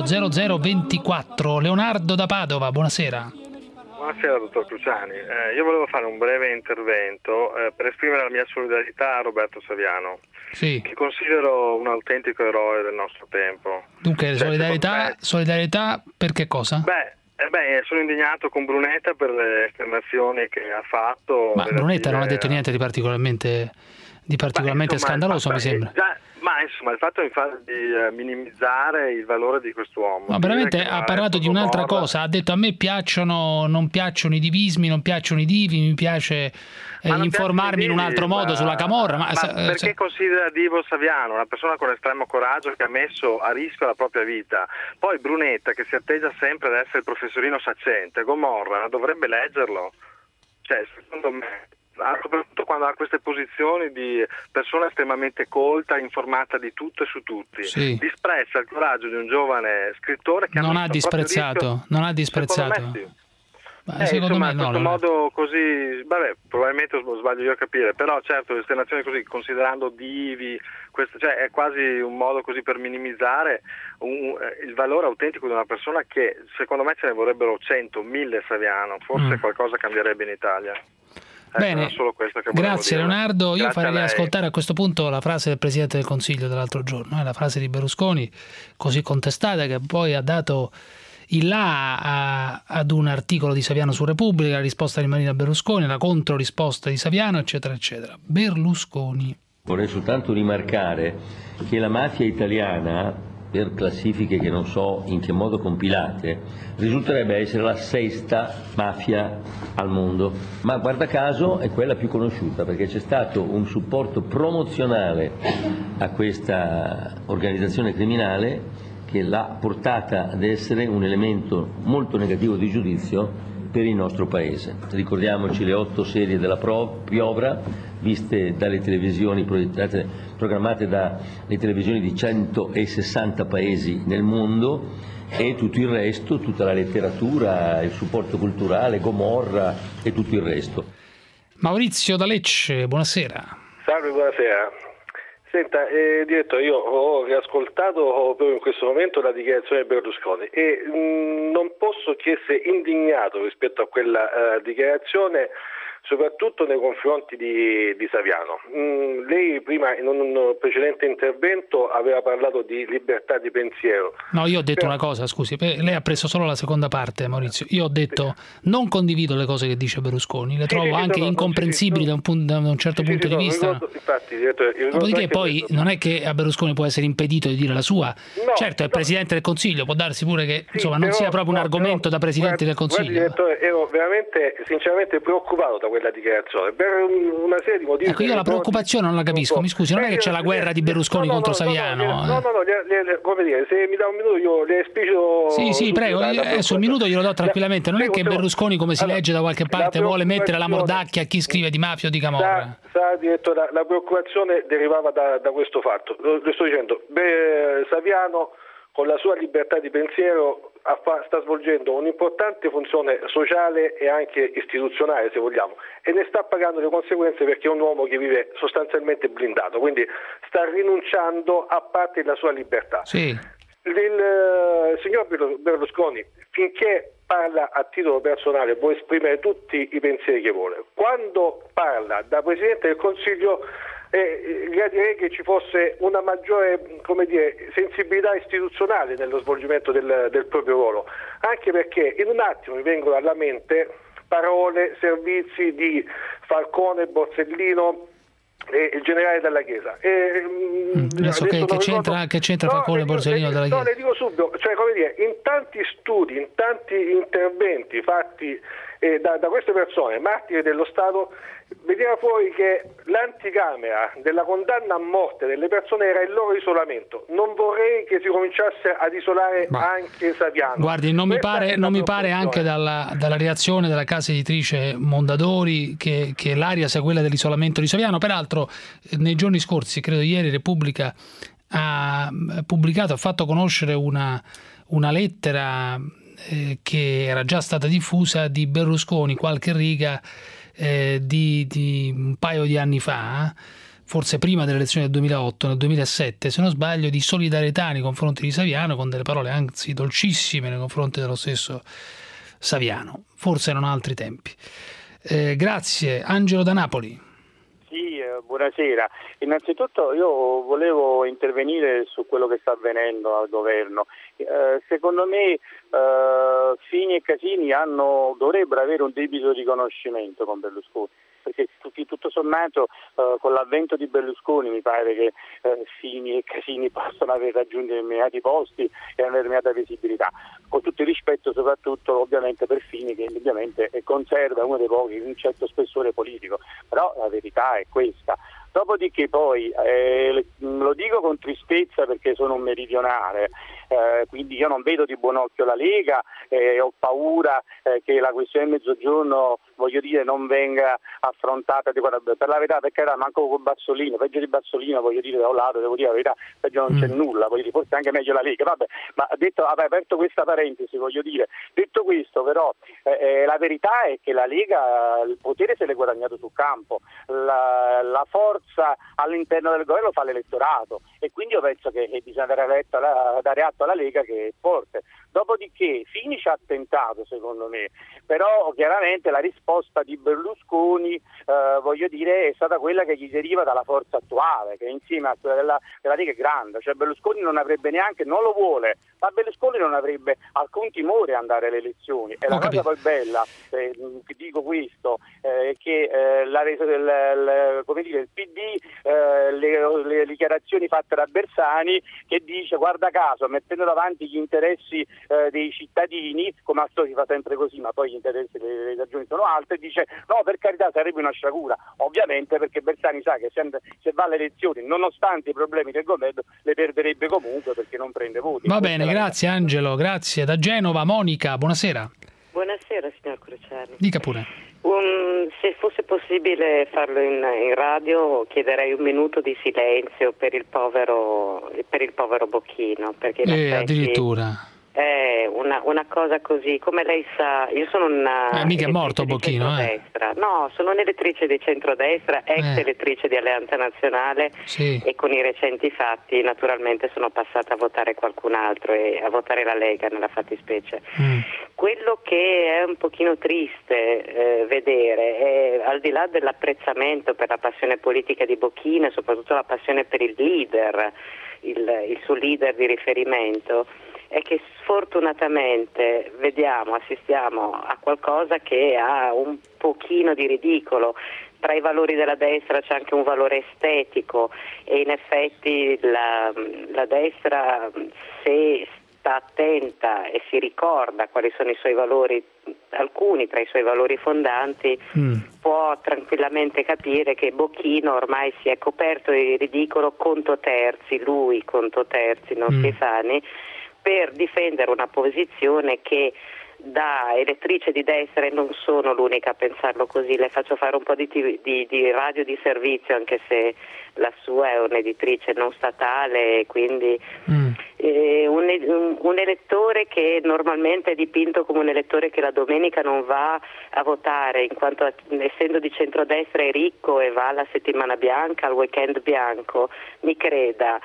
0024. Leonardo da Padova, buonasera. Buonasera dottor Cruciani, io volevo fare un breve intervento per esprimere la mia solidarietà a Roberto Saviano, Sì. che considero un autentico eroe del nostro tempo. Dunque, solidarietà per che cosa? Sono indignato con Brunetta per le affermazioni che ha fatto. Ma Brunetta non ha detto niente di particolarmente scandaloso, mi sembra. Ma insomma il fatto di minimizzare il valore di quest'uomo. Ma veramente ha parlato di un'altra cosa, ha detto a me non piacciono i divismi, non piacciono i divi, mi piace informarmi in un altro modo sulla Camorra. Ma perché considera divo Saviano, una persona con estremo coraggio che ha messo a rischio la propria vita? Poi Brunetta, che si atteggia sempre ad essere il professorino saccente, Gomorra dovrebbe leggerlo. Cioè, secondo me, soprattutto quando ha queste posizioni di persona estremamente colta, informata di tutto e su tutti, Sì. disprezza il coraggio di un giovane scrittore che non ha ha messo a proprio rischio. non ha disprezzato. Secondo me sì. Secondo insomma, me no. in questo modo così, probabilmente sbaglio io a capire, però certo le esternazioni così, considerando divi, è quasi un modo così per minimizzare il valore autentico di una persona che secondo me ce ne vorrebbero 100, 1000 Saviano, forse qualcosa cambierebbe in Italia. Bene, solo questo che volevo grazie dire. Leonardo. Io Grazie farei a lei. ascoltare a questo punto la frase del Presidente del Consiglio dell'altro giorno, la frase di Berlusconi, così contestata, che poi ha dato il là ad un articolo di Saviano su Repubblica, la risposta di Marina Berlusconi, la controrisposta di Saviano, eccetera, eccetera. Berlusconi. Vorrei soltanto rimarcare che la mafia italiana, per classifiche che non so in che modo compilate, risulterebbe essere la 6ª mafia al mondo, ma guarda caso è quella più conosciuta perché c'è stato un supporto promozionale a questa organizzazione criminale che l'ha portata ad essere un elemento molto negativo di giudizio per il nostro Paese. Ricordiamoci le 8 serie della Piovra viste dalle televisioni, programmate dalle televisioni di 160 paesi nel mondo, e tutto il resto, tutta la letteratura, il supporto culturale, Gomorra e tutto il resto. Maurizio da Lecce, buonasera. Salve, buonasera. Senta, direttore, io ho riascoltato proprio in questo momento la dichiarazione di Berlusconi e non posso che essere indignato rispetto a quella dichiarazione, soprattutto nei confronti di Saviano. Lei prima in un precedente intervento aveva parlato di libertà di pensiero. No, io ho detto una cosa, scusi, lei ha preso solo la seconda parte, Maurizio. Io ho detto non condivido le cose che dice Berlusconi, le trovo anche incomprensibili da un certo punto di vista. Infatti, dopodiché poi non è che a Berlusconi può essere impedito di dire la sua. No, certo, è Presidente del Consiglio, può darsi pure che insomma non sia proprio un argomento da Presidente del Consiglio. Direttore, ero veramente, sinceramente preoccupato da quella dichiarazione per una serie di motivi. Io la preoccupazione non la capisco, mi scusi, non è che c'è la guerra di Berlusconi contro Saviano. No, come dire, se mi dà un minuto io le esplicito. Sì, prego, adesso il minuto glielo do tranquillamente, non è che Berlusconi, come si legge da qualche parte, vuole mettere la mordacchia a chi scrive di mafia o di camorra. Sa, direttore, la preoccupazione derivava da questo fatto. Lo sto dicendo, Saviano con la sua libertà di pensiero sta svolgendo un'importante funzione sociale e anche istituzionale, se vogliamo, e ne sta pagando le conseguenze perché è un uomo che vive sostanzialmente blindato, quindi sta rinunciando a parte della sua libertà. Sì. Il signor Berlusconi, finché parla a titolo personale, può esprimere tutti i pensieri che vuole. Quando parla da Presidente del Consiglio, gradirei che ci fosse una maggiore, sensibilità istituzionale nello svolgimento del proprio ruolo, anche perché in un attimo mi vengono alla mente parole, servizi di Falcone, Borsellino e il generale Dalla Chiesa. Adesso che c'entra Falcone e Borsellino Dalla Chiesa? No, le dico subito, in tanti studi, in tanti interventi fatti da queste persone, martiri dello Stato, veniva fuori che l'anticamera della condanna a morte delle persone era il loro isolamento. Non vorrei che si cominciasse ad isolare anche Saviano. Guardi, non mi pare anche dalla reazione della casa editrice Mondadori che l'aria sia quella dell'isolamento di Saviano. Peraltro nei giorni scorsi, credo ieri, Repubblica ha fatto conoscere una lettera che era già stata diffusa di Berlusconi, qualche riga di un paio di anni fa, forse prima delle elezioni del 2008, nel 2007 se non sbaglio, di solidarietà nei confronti di Saviano, con delle parole anzi dolcissime nei confronti dello stesso Saviano. Forse erano altri tempi. Grazie. Angelo da Napoli. Sì, buonasera. Innanzitutto io volevo intervenire su quello che sta avvenendo al governo. Secondo me Fini e Casini dovrebbero avere un debito riconoscimento con Berlusconi, perché tutto sommato con l'avvento di Berlusconi mi pare che Fini e Casini possano aver raggiunto determinati posti e una determinata visibilità, con tutto il rispetto soprattutto ovviamente per Fini, che ovviamente conserva uno dei pochi un certo spessore politico, però la verità è questa. Dopodiché poi, lo dico con tristezza perché sono un meridionale, quindi io non vedo di buon occhio la Lega, ho paura che la questione del Mezzogiorno, non venga affrontata per la verità, perché era manco con Bassolino, peggio di Bassolino, da un lato, devo dire la verità, peggio non c'è nulla, forse anche meglio la Lega, ma aperto questa parentesi, detto questo però, la verità è che la Lega il potere se l'è guadagnato sul campo, la forza all'interno del governo fa l'elettorato e quindi io penso che bisogna dare atto alla Lega che è forte. Dopodiché Fini ci ha tentato, secondo me, però chiaramente la risposta di Berlusconi è stata quella che gli deriva dalla forza attuale, che insieme a quella della Lega è grande, cioè Berlusconi non avrebbe neanche, non lo vuole, ma Berlusconi non avrebbe alcun timore ad andare alle elezioni. E la cosa poi bella, dico questo, che il PD, le dichiarazioni fatte da Bersani, che dice guarda caso, mettendo davanti gli interessi dei cittadini, come al solito si fa sempre così, ma poi gli interessi delle ragioni sono un'altra e dice no, per carità, sarebbe una sciagura. Ovviamente perché Bersani sa che se va alle elezioni, nonostante i problemi del governo, le perderebbe comunque perché non prende voti. Va bene, grazie Angelo, grazie. Da Genova, Monica, buonasera. Buonasera signor Cruciani. Dica pure. Se fosse possibile farlo in radio, chiederei un minuto di silenzio per il povero Bocchino, perché in effetti addirittura è una cosa così, come lei sa, io sono una mica è morto Bocchino, No, sono un'elettrice di centrodestra, ex elettrice di Alleanza Nazionale, sì. E con i recenti fatti naturalmente sono passata a votare qualcun altro e a votare la Lega nella fattispecie. Quello che è un pochino triste vedere è, al di là dell'apprezzamento per la passione politica di Bocchino e soprattutto la passione per il leader, il suo leader di riferimento, è che sfortunatamente assistiamo a qualcosa che ha un pochino di ridicolo. Tra i valori della destra c'è anche un valore estetico e in effetti la destra, se sta attenta e si ricorda quali sono i suoi valori, alcuni tra i suoi valori fondanti, può tranquillamente capire che Bocchino ormai si è coperto di ridicolo conto terzi, non Schifani, per difendere una posizione che da elettrice di destra, e non sono l'unica a pensarlo così, le faccio fare un po' di radio di servizio, anche se la sua è un'editrice non statale, quindi un elettore che normalmente è dipinto come un elettore che la domenica non va a votare, in quanto essendo di centrodestra è ricco e va alla settimana bianca, al weekend bianco, mi creda.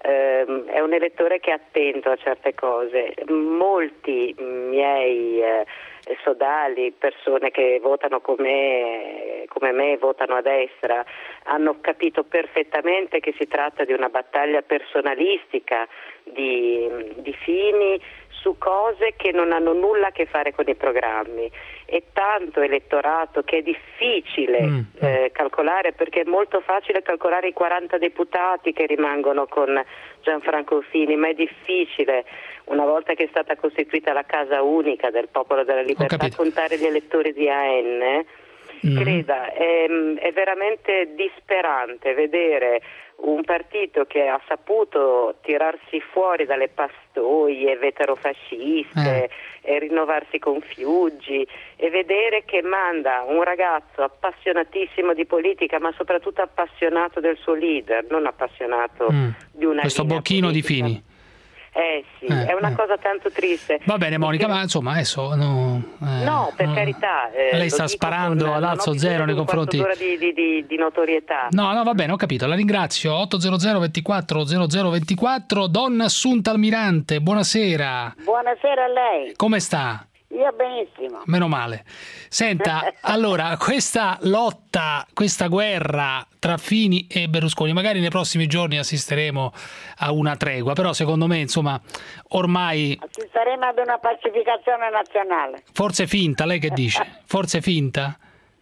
È un elettore che è attento a certe cose. Molti miei sodali, persone che votano come me, votano a destra, hanno capito perfettamente che si tratta di una battaglia personalistica di Fini su cose che non hanno nulla a che fare con i programmi, e tanto elettorato che è difficile calcolare, perché è molto facile calcolare i 40 deputati che rimangono con Gianfranco Fini, ma è difficile, una volta che è stata costituita la casa unica del Popolo della Libertà, contare gli elettori di AN. Creda, è veramente disperante vedere un partito che ha saputo tirarsi fuori dalle pastoie veterofasciste e rinnovarsi con Fiuggi, e vedere che manda un ragazzo appassionatissimo di politica, ma soprattutto appassionato del suo leader, non appassionato di una questo Bocchino politica. Di Fini. Sì, è una cosa tanto triste. Va bene Monica, ma insomma adesso no, per carità. Lei sta sparando ad alzo zero nei confronti di notorietà. No, va bene, ho capito, la ringrazio. 800 24 0024. Donna Assunta Almirante, buonasera. Buonasera a lei. Come sta? Io benissimo. Meno male. Senta, allora, questa lotta, questa guerra tra Fini e Berlusconi, magari nei prossimi giorni assisteremo a una tregua, però secondo me, insomma, ormai... Assisteremo ad una pacificazione nazionale. Forse finta, lei che dice? Forse finta?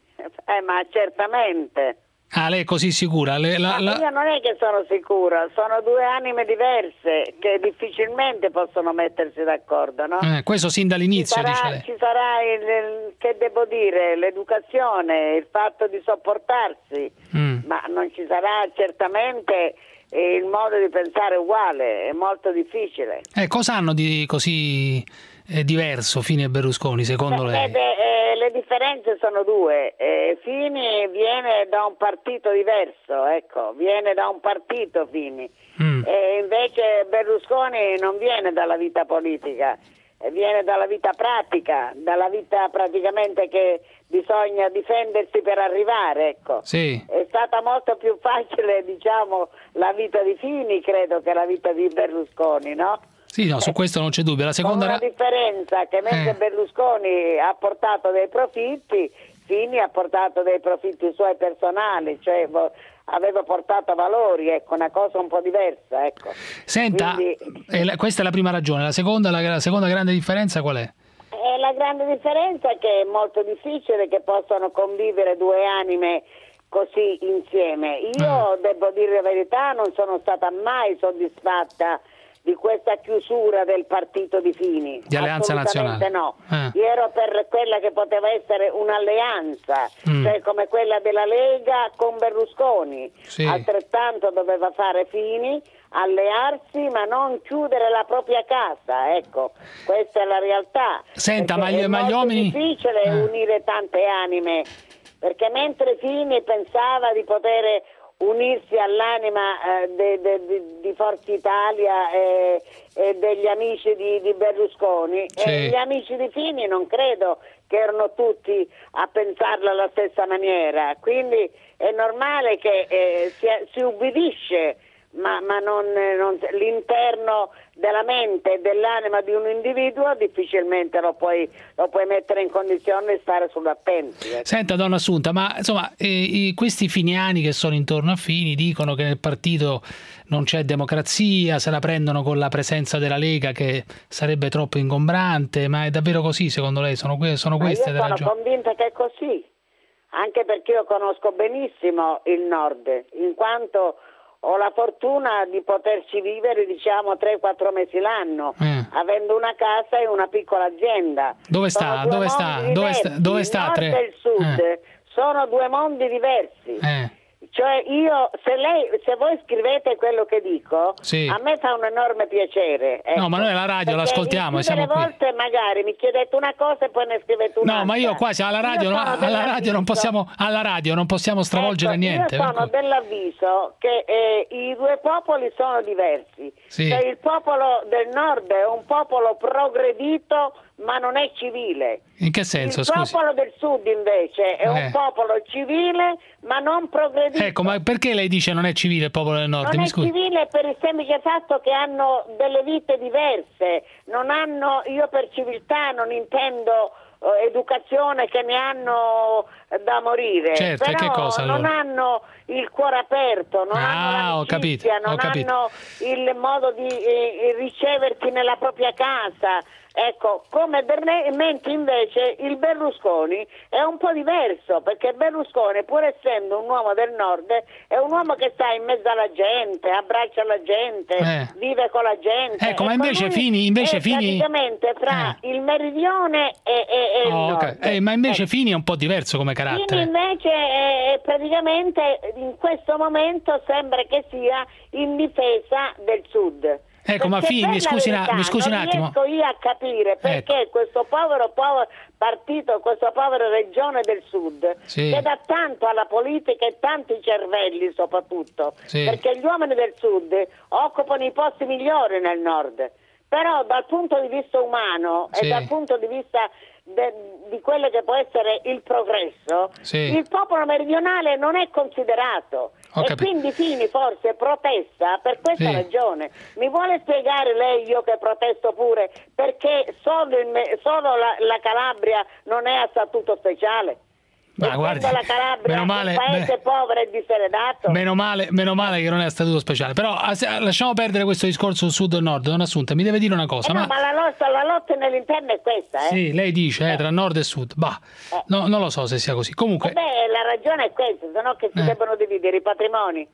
Ma certamente. Ah, lei è così sicura? Io non è che sono sicura, sono due anime diverse che difficilmente possono mettersi d'accordo, no? Questo sin dall'inizio, dice lei. Ci sarà che devo dire, l'educazione, il fatto di sopportarsi, ma non ci sarà certamente il modo di pensare uguale, è molto difficile. Cosa hanno di così diverso Fini e Berlusconi, secondo lei? Le differenze sono due. Fini viene da un partito diverso, viene da un partito Fini, e invece Berlusconi non viene dalla vita politica, viene dalla vita pratica, dalla vita praticamente che bisogna difendersi per arrivare, Sì. È stata molto più facile, diciamo, la vita di Fini, credo, che la vita di Berlusconi, no? Sì, no, su questo non c'è dubbio. La seconda con una differenza, che mentre Berlusconi ha portato dei profitti, Fini ha portato dei profitti suoi personali, cioè aveva portato valori, una cosa un po' diversa, Senta, quindi, questa è la prima ragione. La seconda grande differenza qual è? La grande differenza è che è molto difficile che possano convivere due anime così insieme. Io devo dire la verità, non sono stata mai soddisfatta di questa chiusura del partito di Fini. Di Alleanza Nazionale. No. Io ero per quella che poteva essere un'alleanza, cioè come quella della Lega con Berlusconi. Sì. Altrettanto doveva fare Fini, allearsi ma non chiudere la propria casa, ecco, questa è la realtà. Senta, perché ma gli uomini... è difficile unire tante anime, perché mentre Fini pensava di poter unirsi all'anima di Forza Italia e degli amici di Berlusconi, sì. Gli amici di Fini non credo che erano tutti a pensarla alla stessa maniera, quindi è normale che si ubbidisce, ma non l'interno della mente e dell'anima di un individuo difficilmente lo puoi mettere in condizione di stare sull'attenti. Senta, donna Assunta, ma insomma questi finiani che sono intorno a Fini dicono che nel partito non c'è democrazia, se la prendono con la presenza della Lega che sarebbe troppo ingombrante, ma è davvero così secondo lei? Sono queste le ragioni? Io sono convinta che è così, anche perché io conosco benissimo il Nord, in quanto ho la fortuna di poterci vivere 3-4 mesi l'anno, avendo una casa e una piccola azienda. Dove sta? Dove sta? Il nord e il sud sono due mondi diversi. Cioè se voi scrivete quello che dico, sì. A me fa un enorme piacere. Ecco. No, ma noi alla radio l'ascoltiamo e siamo qui. Delle volte magari mi chiedete una cosa e poi ne scrivete un'altra. No, ma io qua siamo alla radio non possiamo stravolgere niente. Io sono dell'avviso che i due popoli sono diversi. Sì. Cioè, il popolo del nord è un popolo progredito ma non è civile. In che senso? Il popolo del sud invece è un popolo civile ma non progredito. Ecco, ma perché lei dice non è civile il popolo del nord? Non è civile per il semplice fatto che hanno delle vite diverse, non hanno, io per civiltà non intendo educazione che ne hanno da morire, certo, però che cosa, allora? Non hanno il cuore aperto, non hanno l'amicizia, non hanno il modo di riceverti nella propria casa. Ecco, mentre invece il Berlusconi è un po' diverso, perché Berlusconi, pur essendo un uomo del nord, è un uomo che sta in mezzo alla gente, abbraccia la gente, vive con la gente. Ecco, ma invece Fini praticamente fra il meridione e il nord. Ma invece Fini è un po' diverso come carattere. Fini invece praticamente in questo momento sembra che sia in difesa del sud. Ecco, ma Fini, mi scusi un attimo. Non riesco io a capire perché questo povero partito, questa povera regione del sud, che dà tanto alla politica e tanti cervelli soprattutto, perché gli uomini del sud occupano i posti migliori nel nord, però dal punto di vista umano e dal punto di vista di quello che può essere il progresso, il popolo meridionale non è considerato. E quindi Fini forse protesta per questa ragione. Mi vuole spiegare lei, io che protesto pure, perché solo la Calabria non è a statuto speciale? Ma guardi, la Calabria meno male, un paese povero e diseredato. Meno male che non è a statuto speciale. Però lasciamo perdere questo discorso sud e nord. Donna Assunta, mi deve dire una cosa. Ma la lotta nell'interno è questa, Sì, lei dice tra nord e sud. No, non lo so se sia così. Comunque. La ragione è questa, sennò che si debbono dividere i patrimoni.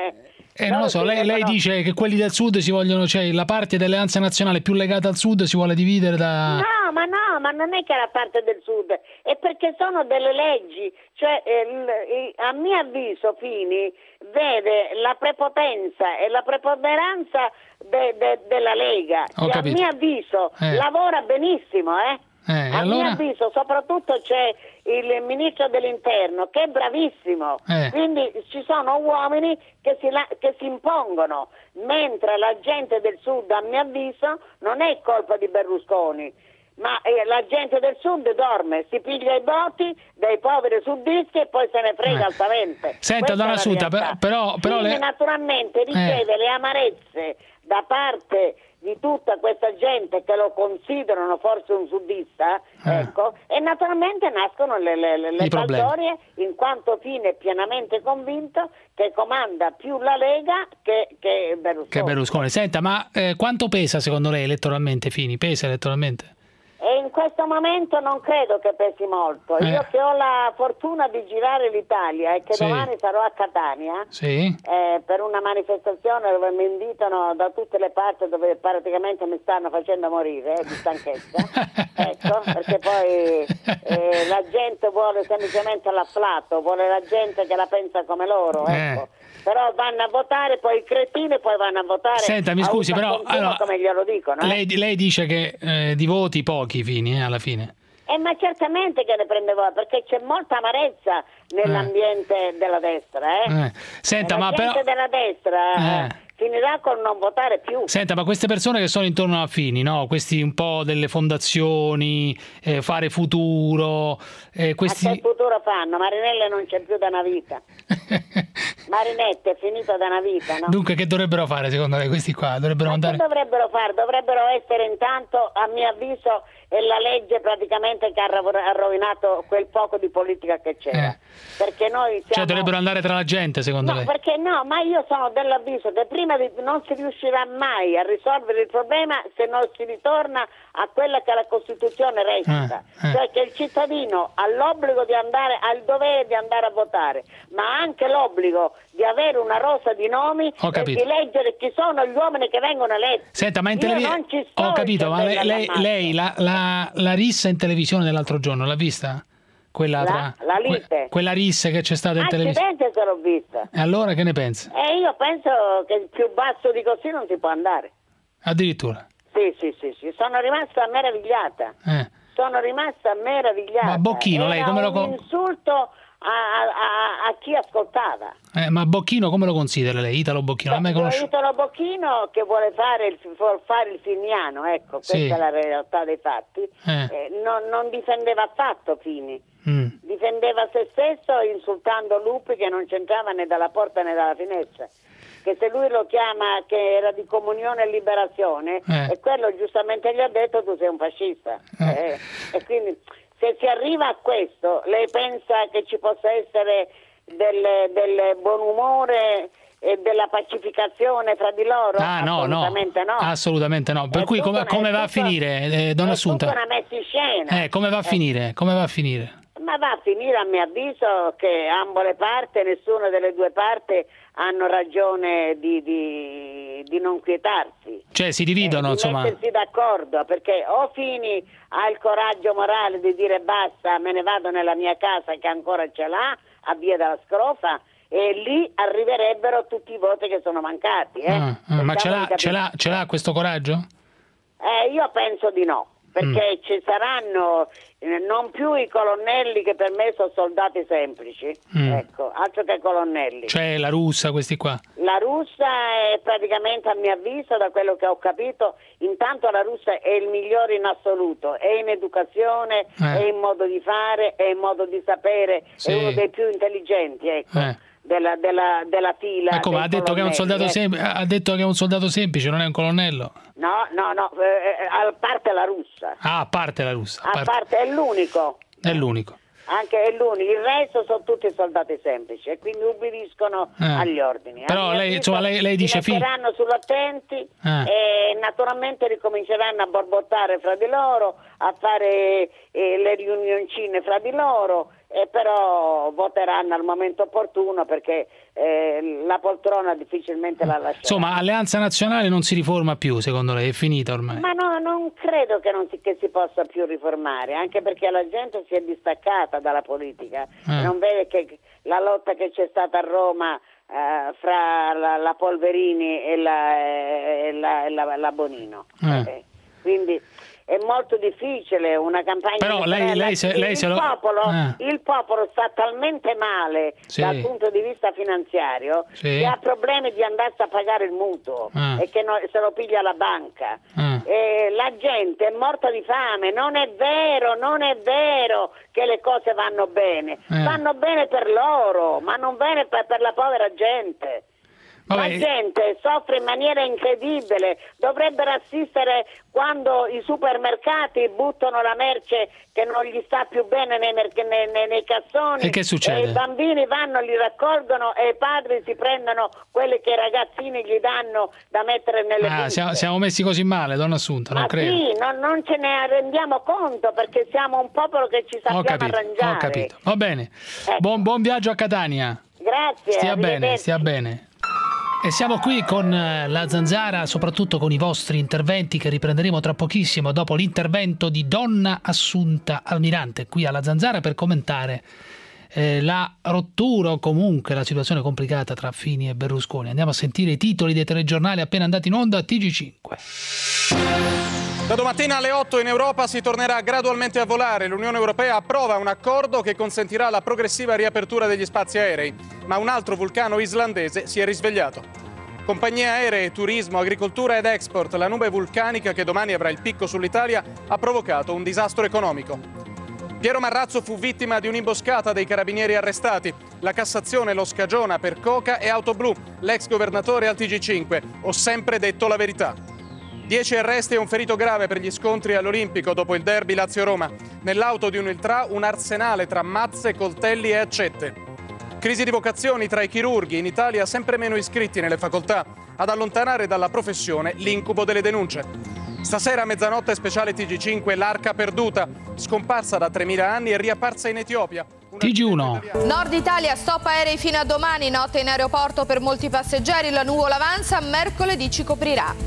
Non lo so, lei dice che quelli del sud si vogliono, cioè la parte dell'Alleanza Nazionale più legata al sud si vuole dividere da... No, ma non è che la parte del sud, è perché sono delle leggi, cioè a mio avviso Fini vede la prepotenza e la preponderanza della Lega, che a mio avviso lavora benissimo, a mio avviso soprattutto c'è il ministro dell'interno che è bravissimo, quindi ci sono uomini che si impongono, mentre la gente del sud a mio avviso non è colpa di Berlusconi, ma la gente del sud dorme, si piglia i voti dei poveri sudisti e poi se ne frega altamente. Senta, donna Assunta, però lei naturalmente riceve le amarezze da parte di tutta questa gente che lo considerano forse un sudista, e naturalmente nascono le faldorie, in quanto Fini è pienamente convinto che comanda più la Lega che Berlusconi. Senta, ma quanto pesa secondo lei elettoralmente Fini? Pesa elettoralmente? E in questo momento non credo che pesi molto. Io che ho la fortuna di girare l'Italia e che domani sarò a Catania per una manifestazione dove mi invitano da tutte le parti, dove praticamente mi stanno facendo morire di stanchezza, ecco, perché poi la gente vuole semplicemente l'afflato, vuole la gente che la pensa come loro, ecco. Però vanno a votare, poi i cretini poi vanno a votare. Senta, mi scusi, però come glielo dicono. Lei dice che di voti pochi Fini alla fine. Ma certamente che ne prendevo, perché c'è molta amarezza nell'ambiente della destra. Senta, la gente della destra finirà col non votare più. Senta, ma queste persone che sono intorno a Fini, no? Questi un po' delle fondazioni, Fare Futuro, questi... Ma che futuro fanno? Marinelle non c'è più da una vita. Marinette è finita da una vita, no? Dunque che dovrebbero fare secondo lei questi qua? Dovrebbero andare... Che dovrebbero fare? Dovrebbero essere intanto, a mio avviso, è la legge praticamente che ha rovinato quel poco di politica che c'era. Perché noi siamo... Cioè dovrebbero andare tra la gente secondo lei? No, perché no, ma io sono dell'avviso che prima non si riuscirà mai a risolvere il problema se non si ritorna a quella che la Costituzione recita, cioè che il cittadino ha l'obbligo di andare, ha il dovere di andare a votare, ma ha anche l'obbligo di avere una rosa di nomi e di leggere chi sono gli uomini che vengono eletti. Senta, ma in televisione ho capito, ma lei la rissa in televisione dell'altro giorno l'ha vista? Quella quella rissa che c'è stata in televisione. Accidente se l'ho vista. E allora che ne pensa? Io penso che più basso di così non si può andare. Addirittura? Sì, sono rimasta meravigliata. Sono rimasta meravigliata. Ma Bocchino, lei come lo... un insulto a chi ascoltava. Ma Bocchino come lo considera lei? Italo Bocchino? Italo Bocchino che vuole fare il finiano, ecco, questa è la realtà dei fatti. Non difendeva affatto Fini. Difendeva se stesso insultando Lupi che non c'entrava né dalla porta né dalla finestra. Che se lui lo chiama che era di Comunione e Liberazione e quello giustamente gli ha detto tu sei un fascista. E quindi se si arriva a questo, lei pensa che ci possa essere del buon umore e della pacificazione fra di loro? Assolutamente no. Per cui come va a finire, donna Assunta? È tutta una messa in scena. Come va a finire? Come va a finire? Ma va a finire, a mio avviso, che ambo le parti, nessuna delle due parti hanno ragione di non quietarsi. Cioè si dividono, insomma. Di mettersi d'accordo, perché o Fini ha il coraggio morale di dire basta, me ne vado nella mia casa che ancora ce l'ha, a via della Scrofa, e lì arriverebbero tutti i voti che sono mancati. Ma ce l'ha questo coraggio? Io penso di no. Perché ci saranno non più i colonnelli che per me sono soldati semplici, ecco, altro che colonnelli. Cioè la Russa, questi qua? La Russa è praticamente, a mio avviso, da quello che ho capito, intanto la Russa è il migliore in assoluto, è in educazione, è in modo di fare, è in modo di sapere, è uno dei più intelligenti, ecco. Della fila. Ma come? Ha detto che è un soldato ha detto che è un soldato semplice, non è un colonnello? No, a parte la Russa. A parte la Russa. È l'unico. È l'unico. Anche è l'unico, il resto sono tutti soldati semplici e quindi ubbidiscono agli ordini. Però lei dice si metteranno sull'attenti e naturalmente ricominceranno a borbottare fra di loro, a fare le riunioncine fra di loro, e però voteranno al momento opportuno perché la poltrona difficilmente la lascerà. Insomma, Alleanza Nazionale non si riforma più, secondo lei? È finita ormai? Ma no, non credo che si possa più riformare, anche perché la gente si è distaccata dalla politica. Non vede che la lotta che c'è stata a Roma fra la Polverini e la Bonino. Quindi è molto difficile una campagna. Però il popolo sta talmente male dal punto di vista finanziario che ha problemi di andarsi a pagare il mutuo e che se lo piglia la banca. E la gente è morta di fame. Non è vero che le cose vanno bene. Vanno bene per loro, ma non bene per la povera gente. Vabbè. La gente soffre in maniera incredibile, dovrebbero assistere quando i supermercati buttano la merce che non gli sta più bene nei cassoni. E che succede? E i bambini vanno, li raccolgono e i padri si prendono quelli che i ragazzini gli danno da mettere nelle buste. Siamo messi così male, donna Assunta, non credo. Sì, non ce ne rendiamo conto perché siamo un popolo che ci sappiamo arrangiare. Ho capito, va bene. Ecco. Buon viaggio a Catania. Grazie. Stia bene. E siamo qui con la Zanzara, soprattutto con i vostri interventi che riprenderemo tra pochissimo dopo l'intervento di donna Assunta Almirante qui alla Zanzara per commentare la rottura o comunque la situazione complicata tra Fini e Berlusconi. Andiamo a sentire i titoli dei telegiornali appena andati in onda a TG5. Da domattina alle 8 in Europa si tornerà gradualmente a volare. L'Unione Europea approva un accordo che consentirà la progressiva riapertura degli spazi aerei. Ma un altro vulcano islandese si è risvegliato. Compagnie aeree, turismo, agricoltura ed export. La nube vulcanica che domani avrà il picco sull'Italia ha provocato un disastro economico. Piero Marrazzo fu vittima di un'imboscata dei carabinieri arrestati. La Cassazione lo scagiona per coca e auto blu. L'ex governatore al TG5. Ho sempre detto la verità. 10 arresti e un ferito grave per gli scontri all'Olimpico dopo il derby Lazio-Roma. Nell'auto di un ultra un arsenale tra mazze, coltelli e accette. Crisi di vocazioni tra i chirurghi, in Italia sempre meno iscritti nelle facoltà, ad allontanare dalla professione l'incubo delle denunce. Stasera a mezzanotte speciale TG5 l'Arca perduta, scomparsa da 3.000 anni e riapparsa in Etiopia. TG1. Nord Italia, stop aerei fino a domani, notte in aeroporto per molti passeggeri, la nuvola avanza, mercoledì ci coprirà.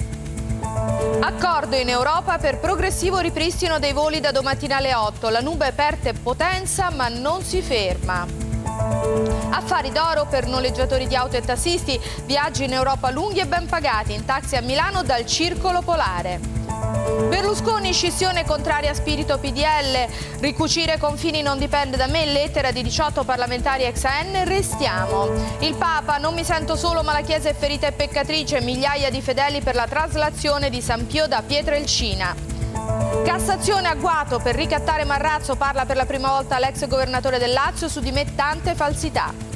Accordo in Europa per progressivo ripristino dei voli da domattina alle 8. La nube perde potenza ma non si ferma. Affari d'oro per noleggiatori di auto e tassisti. Viaggi in Europa lunghi e ben pagati. In taxi a Milano dal Circolo Polare. Berlusconi, scissione contraria a spirito PDL. Ricucire confini non dipende da me. Lettera di 18 parlamentari ex AN. Restiamo. Il Papa, non mi sento solo ma la Chiesa è ferita e peccatrice. Migliaia di fedeli per la traslazione di San Pio da Pietrelcina. Cassazione agguato per ricattare Marrazzo. Parla per la prima volta l'ex governatore del Lazio. Su di me tante falsità.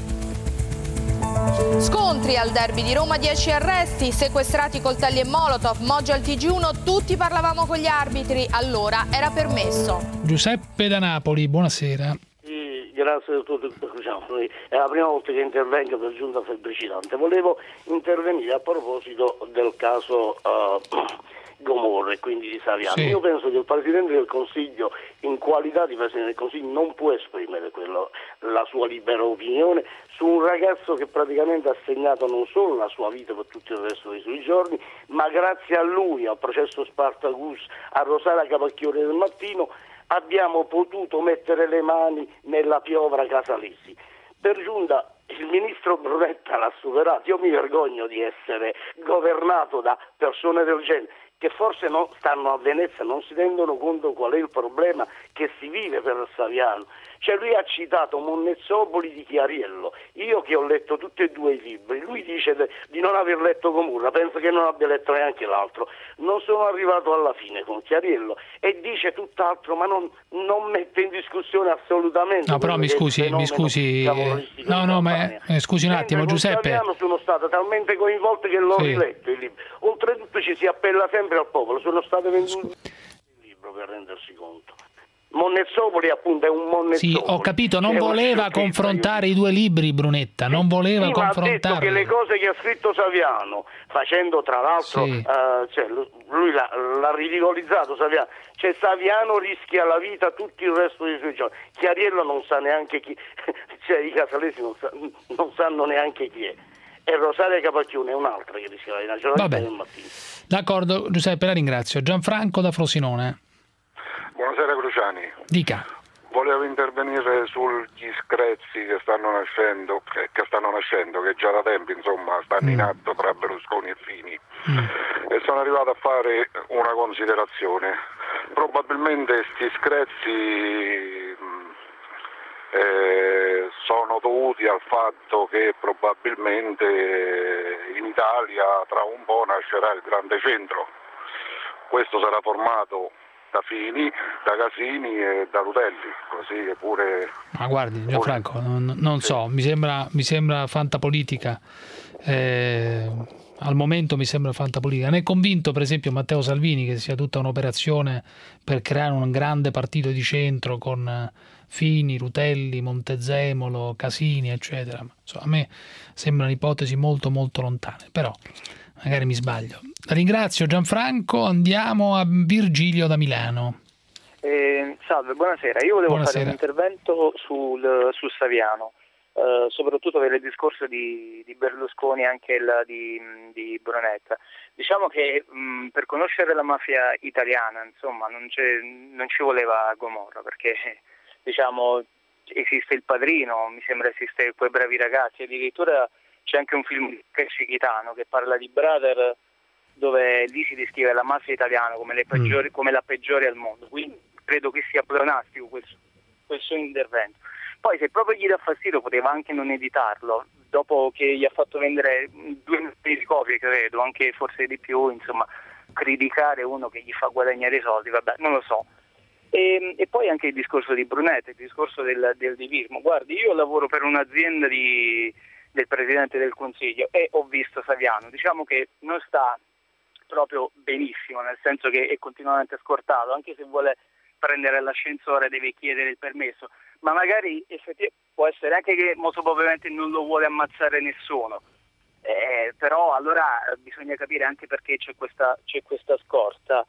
Scontri al derby di Roma, 10 arresti, sequestrati coltelli e molotov. Moggi al TG1, tutti parlavamo con gli arbitri, allora era permesso. Giuseppe da Napoli, buonasera. Sì, grazie a tutti. È la prima volta che intervengo per giunta febbricitante. Volevo intervenire a proposito del caso Gomorra e quindi di Saviano. Sì. Io penso che il Presidente del Consiglio, in qualità di Presidente del Consiglio, non può esprimere la sua libera opinione su un ragazzo che praticamente ha segnato non solo la sua vita per tutto il resto dei suoi giorni, ma grazie a lui, al processo Spartacus, a Rosaria Capacchione del Mattino, abbiamo potuto mettere le mani nella piovra Casalesi. Per giunta il ministro Brunetta l'ha superato. Io mi vergogno di essere governato da persone del genere, che forse non stanno a Venezia, non si rendono conto qual è il problema che si vive per Saviano. Cioè lui ha citato Monnezzopoli di Chiariello, io che ho letto tutti e due i libri, lui dice di non aver letto Gomorra, penso che non abbia letto neanche l'altro. Non sono arrivato alla fine con Chiariello e dice tutt'altro, ma non mette in discussione assolutamente. No, però mi scusi. No, ma scusi un attimo, Giuseppe. Saviano sono stato talmente coinvolto che l'ho riletto il libro. Oltretutto ci si appella sempre al popolo, sono state vendute il libro per rendersi conto. Monnezzopoli appunto è un Monnezzopoli. Sì, ho capito, non voleva confrontare i due libri, Brunetta, non voleva confrontarli. Ha detto che le cose che ha scritto Saviano, facendo tra l'altro, lui l'ha ridicolizzato Saviano, cioè Saviano rischia la vita tutto il resto dei suoi giorni. Chiariello non sa neanche chi, cioè i casalesi non sanno neanche chi è. E Rosaria Capacchione è un'altra che rischia la vita del mattino. D'accordo, Giuseppe, la ringrazio. Gianfranco da Frosinone. Buonasera Cruciani. Dica. Volevo intervenire sugli screzi che stanno nascendo, che già da tempo insomma stanno in atto tra Berlusconi e Fini. E sono arrivato a fare una considerazione. Probabilmente questi screzi sono dovuti al fatto che probabilmente in Italia tra un po' nascerà il grande centro. Questo sarà formato da Fini, da Casini e da Rutelli, così che pure... Ma guardi Gianfranco, non so, mi sembra fantapolitica. al momento mi sembra fantapolitica. Ne è convinto per esempio Matteo Salvini che sia tutta un'operazione per creare un grande partito di centro con Fini, Rutelli, Montezemolo, Casini eccetera? Insomma, a me sembrano ipotesi molto molto lontane, però magari mi sbaglio. Ringrazio Gianfranco, andiamo a Virgilio da Milano. Salve, buonasera. Io volevo fare un intervento sul Saviano, soprattutto per il discorso di Berlusconi e anche di Brunetta. Diciamo che per conoscere la mafia italiana, insomma, non ci voleva Gomorra, perché diciamo esiste Il Padrino, mi sembra esiste Quei bravi ragazzi, addirittura c'è anche un film di Chitano che parla di Brother, dove lì si descrive la mafia italiana come la peggiore al mondo. Quindi credo che sia pleonastico quel suo intervento. Poi se proprio gli dà fastidio poteva anche non editarlo, dopo che gli ha fatto vendere 2 milioni di copie, credo, anche forse di più, insomma, criticare uno che gli fa guadagnare i soldi, vabbè, non lo so. E poi anche il discorso di Brunetta, il discorso del divismo. Guardi, io lavoro per un'azienda del Presidente del Consiglio e ho visto Saviano, diciamo che non sta proprio benissimo, nel senso che è continuamente scortato, anche se vuole prendere l'ascensore deve chiedere il permesso, ma magari può essere anche che molto probabilmente non lo vuole ammazzare nessuno, però allora bisogna capire anche perché c'è questa scorta.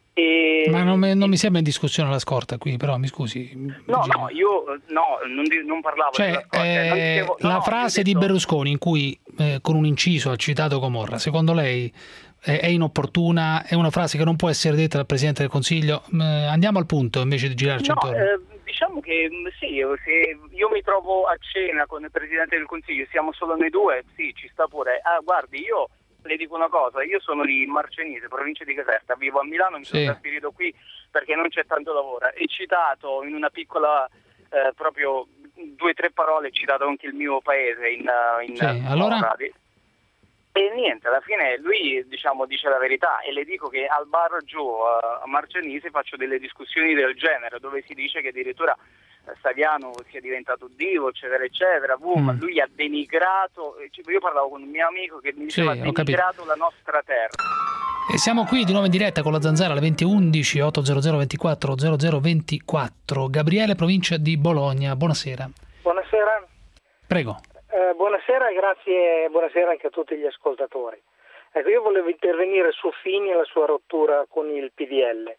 Ma non mi sembra in discussione la scorta qui, però mi scusi. No, io non parlavo della scorta. La frase di Berlusconi in cui con un inciso ha citato Gomorra, secondo lei è inopportuna, è una frase che non può essere detta dal Presidente del Consiglio? Andiamo al punto invece di girarci intorno. Diciamo che sì, se io mi trovo a cena con il Presidente del Consiglio, siamo solo noi due, sì, ci sta pure. Guardi, io le dico una cosa, io sono di Marcenise, provincia di Caserta, vivo a Milano, mi sono trasferito qui perché non c'è tanto lavoro. È citato in una piccola, proprio 2 o 3 parole, è citato anche il mio paese allora? E niente, alla fine lui dice la verità, e le dico che al bar giù a Marcianise faccio delle discussioni del genere dove si dice che addirittura Saviano sia diventato Dio, eccetera eccetera. Lui ha denigrato, io parlavo con un mio amico che mi diceva ha denigrato la nostra terra. E siamo qui di nuovo in diretta con la Zanzara alle 20:11 800 24 0024. Gabriele, provincia di Bologna, buonasera. Buonasera. Prego. Buonasera e buonasera anche a tutti gli ascoltatori. Ecco, io volevo intervenire su Fini e la sua rottura con il PDL,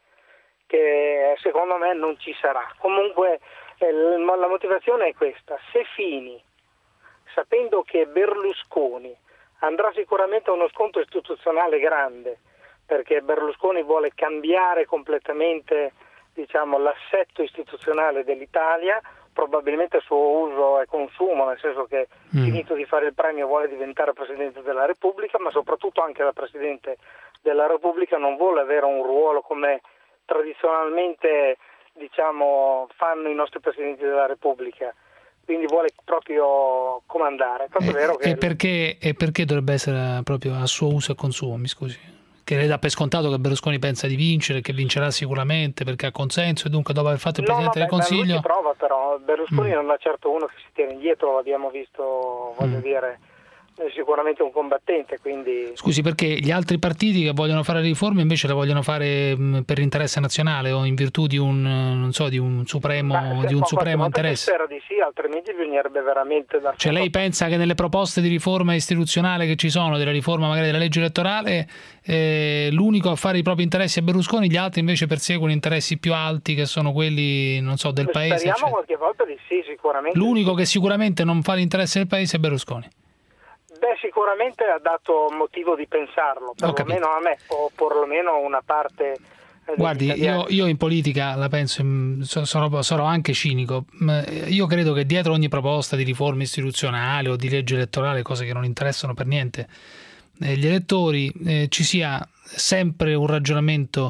che secondo me non ci sarà. Comunque la motivazione è questa: se Fini, sapendo che Berlusconi andrà sicuramente a uno scontro istituzionale grande, perché Berlusconi vuole cambiare completamente, l'assetto istituzionale dell'Italia, probabilmente a suo uso e consumo, nel senso che finito di fare il premio vuole diventare Presidente della Repubblica, ma soprattutto anche da Presidente della Repubblica non vuole avere un ruolo come tradizionalmente fanno i nostri Presidenti della Repubblica, quindi vuole proprio comandare. È vero che perché dovrebbe essere proprio a suo uso e consumo, mi scusi? Che le dà per scontato che Berlusconi pensa di vincere, che vincerà sicuramente perché ha consenso, e dunque dopo aver fatto il Presidente del Consiglio... Lui ci prova, però Berlusconi non è certo uno che si tiene indietro, l'abbiamo visto, voglio dire, è sicuramente un combattente, quindi... Scusi, perché gli altri partiti che vogliono fare le riforme invece le vogliono fare per interesse nazionale o in virtù di un supremo interesse? Spero di sì, altrimenti bisognerebbe veramente... Cioè lei pensa che nelle proposte di riforma istituzionale che ci sono, della riforma magari della legge elettorale, l'unico a fare i propri interessi è Berlusconi, gli altri invece perseguono interessi più alti che sono quelli, del paese? Speriamo qualche volta di sì, sicuramente. L'unico che sicuramente non fa l'interesse del paese è Berlusconi. Sicuramente ha dato motivo di pensarlo, perlomeno a me, o perlomeno una parte. Guardi, io in politica la penso, sarò anche cinico. Io credo che dietro ogni proposta di riforme istituzionali o di legge elettorale, cose che non interessano per niente gli elettori, ci sia sempre un ragionamento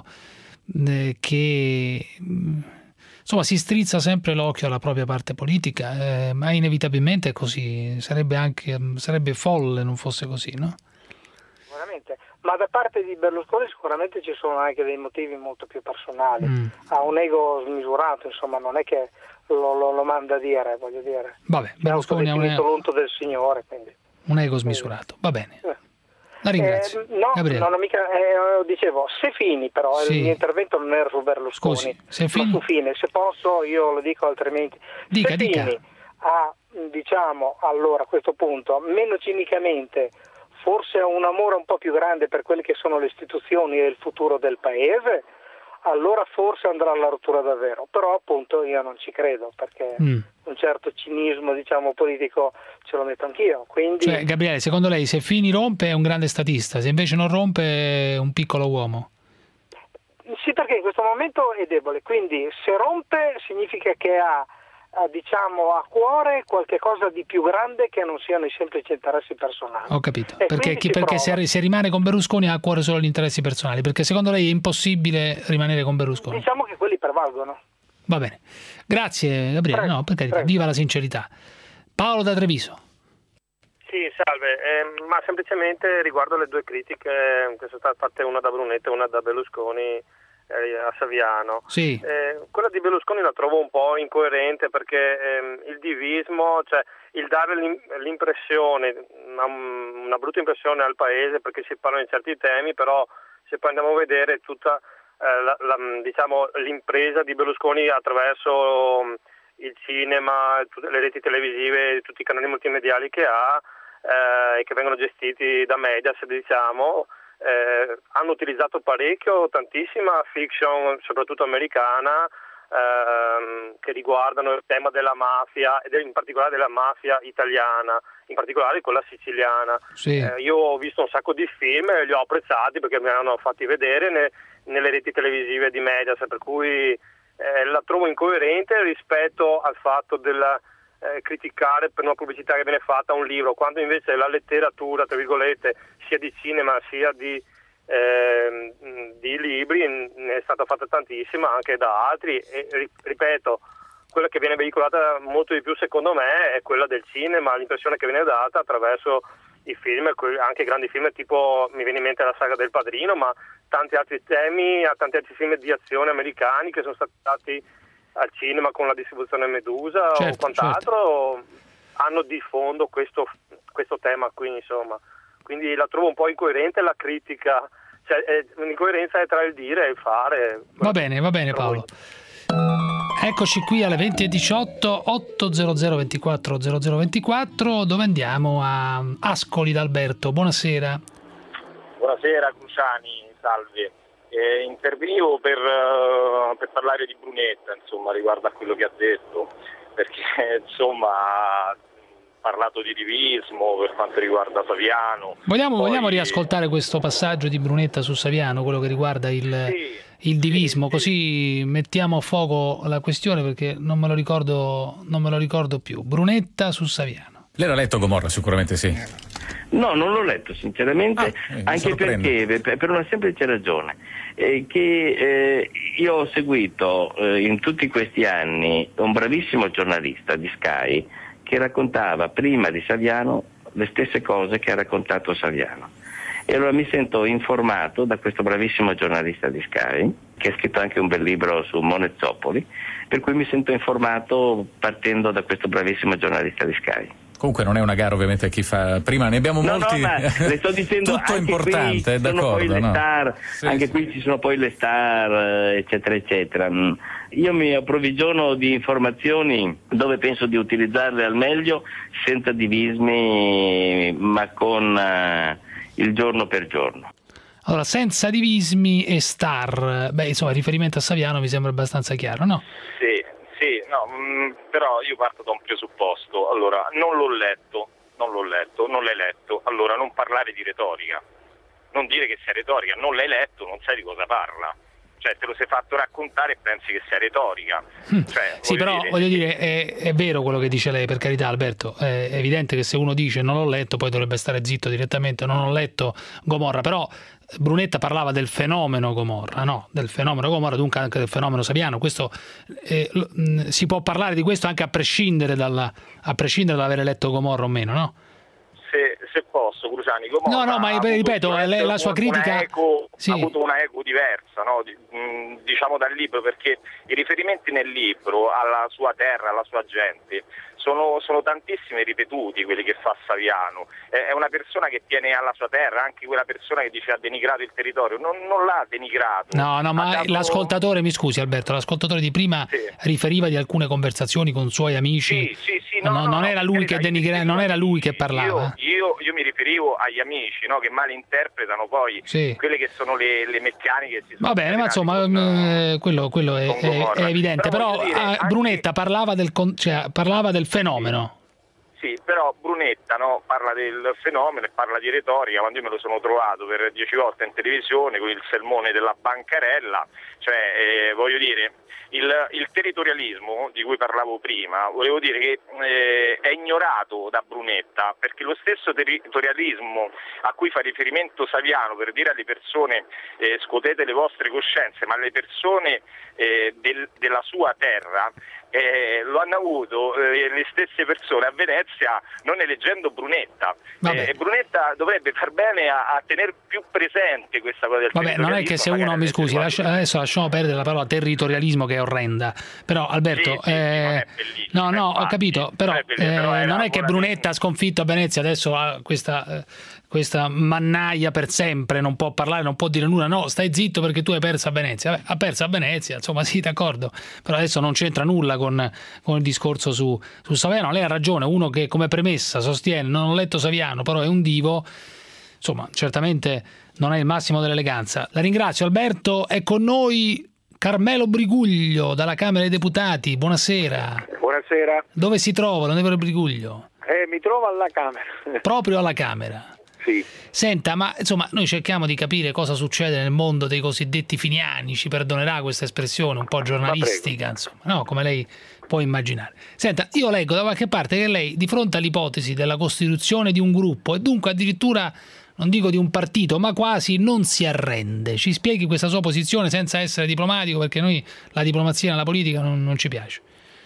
che si strizza sempre l'occhio alla propria parte politica, ma inevitabilmente è così, sarebbe folle non fosse così, no? Sicuramente, ma da parte di Berlusconi sicuramente ci sono anche dei motivi molto più personali, ha un ego smisurato, non è che lo manda a dire, voglio dire. Vabbè, Berlusconi è un l'unto del Signore, quindi. Un ego smisurato, va bene. La ringrazio. Gabriele. No, mica, dicevo, se Fini però, il mio intervento non era su Berlusconi, scusi, ma su Fini, se posso io lo dico altrimenti. Dica. Fini ha, diciamo, allora a questo punto, meno cinicamente, forse ha un amore un po' più grande per quelle che sono le istituzioni e il futuro del Paese, allora forse andrà alla rottura davvero, però appunto io non ci credo, perché un certo cinismo, diciamo, politico ce lo metto anch'io. Quindi... Cioè, Gabriele, secondo lei se Fini rompe è un grande statista, se invece non rompe è un piccolo uomo? Sì, perché in questo momento è debole, quindi se rompe significa che ha diciamo a cuore qualche cosa di più grande che non siano i semplici interessi personali. Ho capito, perché se rimane con Berlusconi ha a cuore solo gli interessi personali, perché secondo lei è impossibile rimanere con Berlusconi? Diciamo che quelli prevalgono. Va bene, grazie Gabriele, Prego, no, per carità, viva la sincerità. Paolo da Treviso. Sì, salve, ma semplicemente riguardo le due critiche che sono state fatte, una da Brunetta e una da Berlusconi a Saviano. Sì. Quella di Berlusconi la trovo un po' incoerente, perché il divismo, cioè il dare l'impressione, una brutta impressione al paese perché si parlano di certi temi, però se poi andiamo a vedere tutta diciamo l'impresa di Berlusconi attraverso il cinema, tutte le reti televisive, tutti i canali multimediali che ha e che vengono gestiti da Mediaset, diciamo, hanno utilizzato tantissima fiction, soprattutto americana, che riguardano il tema della mafia ed in particolare della mafia italiana, in particolare quella siciliana. Sì. Io ho visto un sacco di film e li ho apprezzati perché mi hanno fatti vedere nelle reti televisive di Mediaset, per cui la trovo incoerente rispetto al fatto del criticare per una pubblicità che viene fatta a un libro, quando invece la letteratura, tra virgolette, sia di cinema sia di libri ne è stata fatta tantissima anche da altri, e ripeto, quella che viene veicolata molto di più secondo me è quella del cinema, l'impressione che viene data attraverso i film, anche grandi film tipo, mi viene in mente la saga del Padrino, ma tanti altri temi, tanti altri film di azione americani che sono stati al cinema con la distribuzione Medusa, certo, o quant'altro, hanno di fondo questo tema qui, insomma. Quindi la trovo un po' incoerente la critica, cioè l'incoerenza è tra il dire e il fare. Va bene Paolo. Eccoci qui alle 20:18, 800 24 0024, dove andiamo a Ascoli d'Alberto. Buonasera. Buonasera Cruciani, salve. Intervenivo per parlare di Brunetta, insomma, riguardo a quello che ha detto, perché insomma ha parlato di divismo per quanto riguarda Saviano. Vogliamo riascoltare questo passaggio di Brunetta su Saviano, quello che riguarda il divismo, così mettiamo a fuoco la questione, perché non me lo ricordo più. Brunetta su Saviano. Lei l'ha letto Gomorra? Sicuramente sì. No, non l'ho letto sinceramente, anche perché per una semplice ragione, che io ho seguito in tutti questi anni un bravissimo giornalista di Sky che raccontava prima di Saviano le stesse cose che ha raccontato Saviano, e allora mi sento informato da questo bravissimo giornalista di Sky, che ha scritto anche un bel libro su Monezzopoli, per cui mi sento informato partendo da questo bravissimo giornalista di Sky. Comunque non è una gara ovviamente a chi fa prima, ne abbiamo molti. No, ma le sto dicendo, tutto anche importante, è d'accordo, no? Anche qui ci sono poi le star, eccetera eccetera. Io mi approvvigiono di informazioni dove penso di utilizzarle al meglio, senza divismi, ma con il giorno per giorno. Allora, senza divismi e star, insomma, il riferimento a Saviano mi sembra abbastanza chiaro, no? Sì, no, però io parto da un presupposto. Allora, non l'hai letto, allora non parlare di retorica, non dire che sia retorica, non l'hai letto, non sai di cosa parla. Cioè, te lo sei fatto raccontare e pensi che sia retorica. Cioè, sì, però voglio dire, è vero quello che dice lei, per carità, Alberto. È evidente che se uno dice non l'ho letto, poi dovrebbe stare zitto direttamente, non ho letto Gomorra. Però Brunetta parlava del fenomeno Gomorra, no? Del fenomeno Gomorra, dunque anche del fenomeno Saviano. Questo si può parlare di questo anche a prescindere dall'avere letto Gomorra o meno, no? Se posso, Cruciani, Gomorra no, ma ripeto, la sua critica ha avuto una eco diversa, no? Diciamo dal libro, perché i riferimenti nel libro alla sua terra, alla sua gente, sono tantissimi ripetuti quelli che fa Saviano. È una persona che tiene alla sua terra, anche quella persona che dice ha denigrato il territorio, non l'ha denigrato. No, ma l'ascoltatore, mi scusi Alberto, l'ascoltatore di prima riferiva di alcune conversazioni con suoi amici. Sì, non era lui che denigrava, non era lui che parlava. Io mi riferivo agli amici, no, che malinterpretano poi quelle che sono le meccaniche. Va bene, ma insomma quello è evidente, però Brunetta parlava del fenomeno. Sì, però Brunetta parla del fenomeno e parla di retorica, quando io me lo sono trovato per 10 volte in televisione con il sermone della bancarella, cioè voglio dire, il territorialismo di cui parlavo prima, volevo dire che è ignorato da Brunetta, perché lo stesso territorialismo a cui fa riferimento Saviano per dire alle persone scuotete le vostre coscienze, ma alle persone della sua terra, lo hanno avuto le stesse persone a Venezia non eleggendo Brunetta. Brunetta dovrebbe far bene a tenere più presente questa cosa del territorialismo. Non è che se uno, mi scusi, adesso lasciamo perdere la parola territorialismo che è orrenda, però Alberto ho capito, però non è che Brunetta ha sconfitto a Venezia, adesso ha questa mannaia per sempre, non può parlare, non può dire nulla, no, stai zitto perché tu hai perso a Venezia. Ha perso a Venezia, insomma, sì, d'accordo, però adesso non c'entra nulla con il discorso su Saviano. Lei ha ragione, uno che come premessa sostiene non ho letto Saviano, però è un divo, insomma, certamente non è il massimo dell'eleganza. La ringrazio Alberto. È con noi Carmelo Briguglio dalla Camera dei Deputati. Buonasera. Buonasera. Dove si trova l'onorevole Briguglio? Mi trovo alla Camera. Proprio alla Camera? Sì. Senta, ma insomma noi cerchiamo di capire cosa succede nel mondo dei cosiddetti finiani, ci perdonerà questa espressione un po' giornalistica, insomma, no? Come lei può immaginare. Senta, io leggo da qualche parte che lei, di fronte all'ipotesi della costituzione di un gruppo e dunque addirittura, non dico di un partito, ma quasi, non si arrende. Ci spieghi questa sua posizione senza essere diplomatico, perché noi la diplomazia nella politica non ci piace.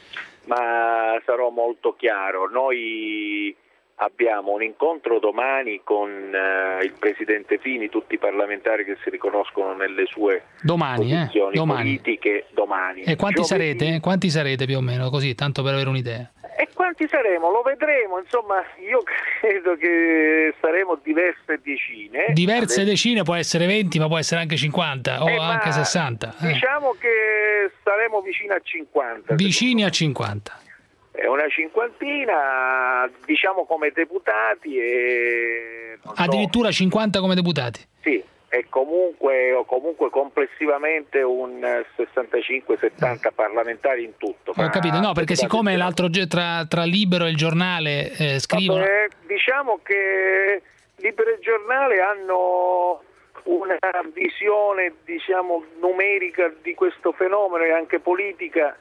Ma sarò molto chiaro, noi abbiamo un incontro domani con il Presidente Fini, tutti i parlamentari che si riconoscono nelle sue posizioni politiche domani. E quanti sarete? Quanti sarete più o meno, così, tanto per avere un'idea? E quanti saremo? Lo vedremo, insomma, io credo che saremo diverse decine. Diverse decine, può essere 20, ma può essere anche 50 o anche 60. Diciamo che saremo vicini a 50. Vicini a 50. È una cinquantina, diciamo, come deputati e addirittura 50 come deputati? Sì, e comunque complessivamente un 65-70 parlamentari in tutto. Ho capito, no, perché siccome l'altro tra Libero e il Giornale scrivono... diciamo che Libero e il Giornale hanno una visione, diciamo, numerica di questo fenomeno e anche politica.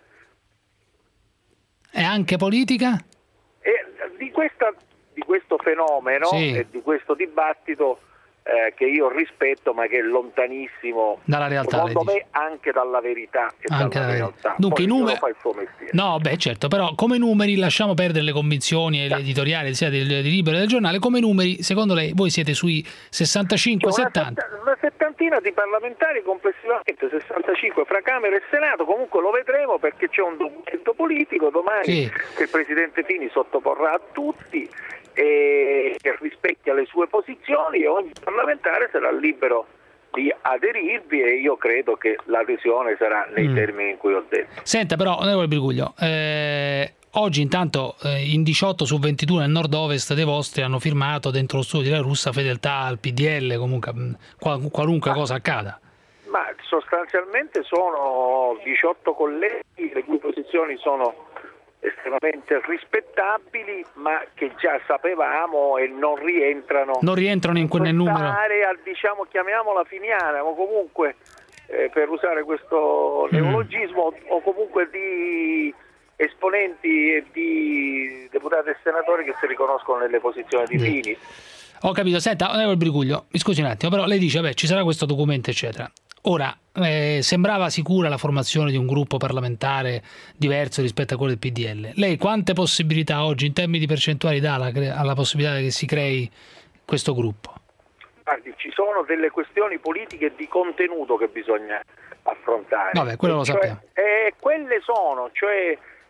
E anche politica? Di questo fenomeno e di questo dibattito che io rispetto, ma che è lontanissimo dalla realtà, secondo me anche dalla verità e anche dalla realtà. Dunque, i numeri fa il suo mestiere. No, beh, certo, però come numeri, lasciamo perdere le convinzioni e l'editoriale sia di Libero e del Giornale, come numeri, secondo lei, voi siete sui 65-70? Una settantina di parlamentari complessivamente, 65 fra Camera e Senato, comunque lo vedremo perché c'è un documento politico domani che il Presidente Fini sottoporrà a tutti e che rispecchia le sue posizioni, e ogni parlamentare sarà libero di aderirvi, e io credo che l'adesione sarà nei termini in cui ho detto. Senta però, onorevole Briguglio, oggi intanto in 18 su 22 nel nord-ovest dei vostri hanno firmato dentro lo studio della Russa fedeltà al PDL, comunque qualunque cosa accada. Ma sostanzialmente sono 18 colleghi le cui posizioni sono estremamente rispettabili, ma che già sapevamo e non rientrano nel numero, diciamo, chiamiamola finiana, o comunque per usare questo neologismo, o comunque di esponenti e di deputati e senatori che si riconoscono nelle posizioni di Fini. Ho capito. Senta, onorevole Briguglio, mi scusi un attimo, però lei dice ci sarà questo documento eccetera. Ora, sembrava sicura la formazione di un gruppo parlamentare diverso rispetto a quello del PDL. Lei quante possibilità oggi in termini di percentuali dà alla possibilità che si crei questo gruppo? Guardi, ci sono delle questioni politiche e di contenuto che bisogna affrontare. Vabbè, quello lo sappiamo. Quelle sono, cioè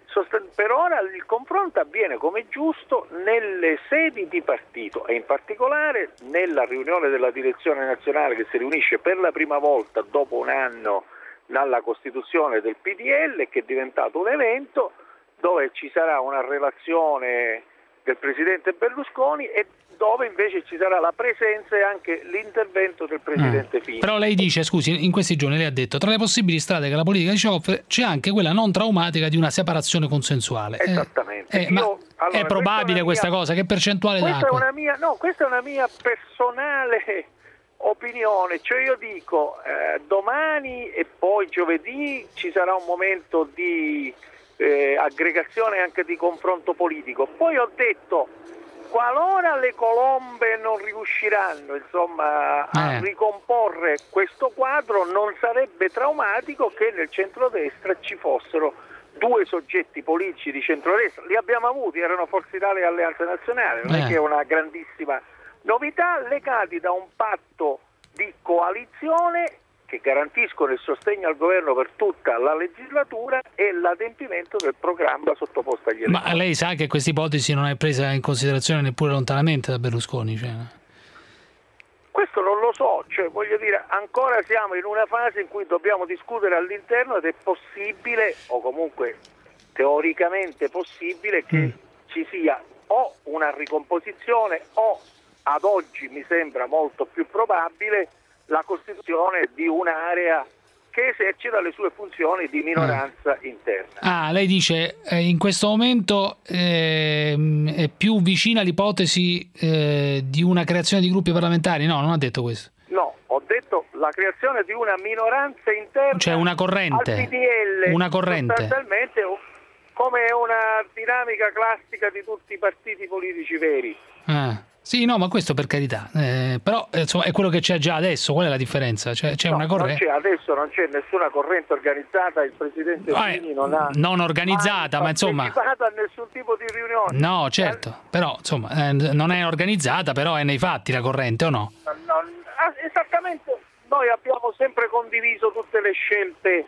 Per ora il confronto avviene come giusto nelle sedi di partito e in particolare nella riunione della direzione nazionale che si riunisce per la prima volta dopo un anno dalla costituzione del PDL, che è diventato un evento dove ci sarà una relazione del Presidente Berlusconi e dove invece ci sarà la presenza e anche l'intervento del Presidente Fini. Però lei dice, scusi, in questi giorni lei ha detto tra le possibili strade che la politica ci offre c'è anche quella non traumatica di una separazione consensuale. Esattamente. È probabile questa cosa? Che percentuale dà? Questa è una mia personale opinione, cioè io dico domani e poi giovedì ci sarà un momento di aggregazione anche di confronto politico, poi ho detto qualora le colombe non riusciranno a ricomporre questo quadro, non sarebbe traumatico che nel centrodestra ci fossero due soggetti politici di centrodestra. Li abbiamo avuti, erano Forza Italia e Alleanza Nazionale, non è che è una grandissima novità, legati da un patto di coalizione che garantiscono il sostegno al governo per tutta la legislatura e l'adempimento del programma sottoposto agli elettori. Ma lei sa che questa ipotesi non è presa in considerazione neppure lontanamente da Berlusconi? Questo non lo so, voglio dire, ancora siamo in una fase in cui dobbiamo discutere all'interno ed è possibile, o comunque teoricamente possibile, che ci sia o una ricomposizione o, ad oggi mi sembra molto più probabile, la costituzione di un'area che esercita le sue funzioni di minoranza interna. Lei dice in questo momento è più vicina l'ipotesi di una creazione di gruppi parlamentari? No, non ha detto questo. No, ho detto la creazione di una minoranza interna, cioè una corrente, al PDL, una corrente. Sostanzialmente come una dinamica classica di tutti i partiti politici veri. Sì, no, ma questo per carità, però insomma è quello che c'è già adesso. Qual è la differenza? C'è una corrente? Adesso non c'è nessuna corrente organizzata, il Presidente Fini non organizzata, ma insomma partecipato a nessun tipo di riunione. No, certo, però insomma non è organizzata, però è nei fatti la corrente, o no? Esattamente, noi abbiamo sempre condiviso tutte le scelte,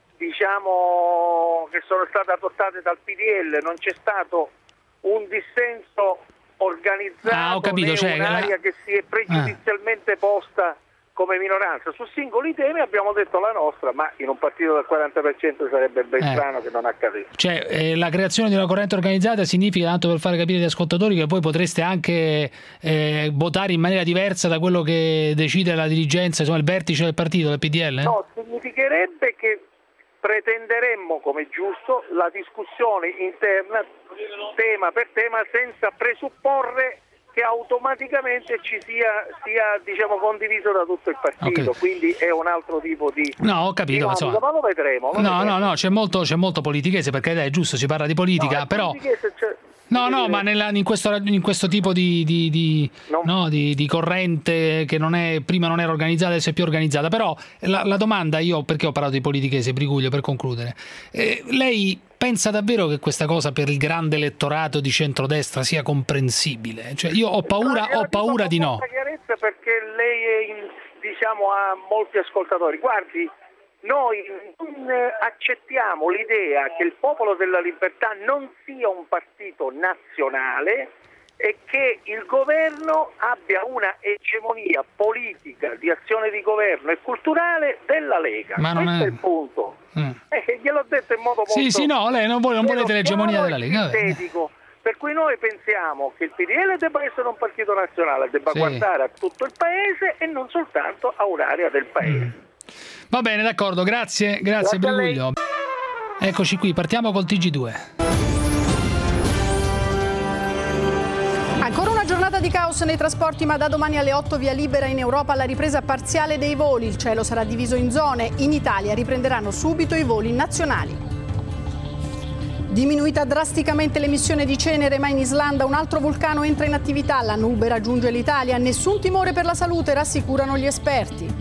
diciamo, che sono state adottate dal PDL, non c'è stato un dissenso organizzato, ho capito, un'area che si è pregiudizialmente posta come minoranza. Su singoli temi abbiamo detto la nostra, ma in un partito del 40% sarebbe ben strano che non accadesse. Cioè la creazione di una corrente organizzata significa, tanto per fare capire agli ascoltatori, che voi potreste anche votare in maniera diversa da quello che decide la dirigenza, insomma il vertice del partito, del PDL? No, significherebbe che pretenderemmo, come giusto, la discussione interna tema per tema senza presupporre che automaticamente ci sia diciamo condiviso da tutto il partito, quindi è un altro tipo di ho capito, ma lo vedremo. No, c'è molto politichese, perché è giusto, si parla di politica, però ma in questo tipo di corrente che prima non era organizzata, adesso è più organizzata. Però la domanda, perché ho parlato di politichese, Briguglio, per concludere, lei pensa davvero che questa cosa per il grande elettorato di centrodestra sia comprensibile? Cioè, io ho paura di no. Chiarezza, perché lei ha molti ascoltatori. Guardi, noi non accettiamo l'idea che il Popolo della Libertà non sia un partito nazionale e che il governo abbia una egemonia politica, di azione di governo e culturale della Lega. Questo è il punto. Gliel'ho detto in modo molto... lei non volete l'egemonia della Lega. Sintetico. Per cui noi pensiamo che il PDL debba essere un partito nazionale, debba guardare a tutto il paese e non soltanto a un'area del paese. Va bene, d'accordo, grazie Briguglio. Eccoci qui, partiamo col TG2. Ancora una giornata di caos nei trasporti, ma da domani alle 8 via libera in Europa alla ripresa parziale dei voli. Il cielo sarà diviso in zone. In Italia riprenderanno subito i voli nazionali. Diminuita drasticamente l'emissione di cenere, ma in Islanda un altro vulcano entra in attività. La nube raggiunge l'Italia. Nessun timore per la salute, rassicurano gli esperti.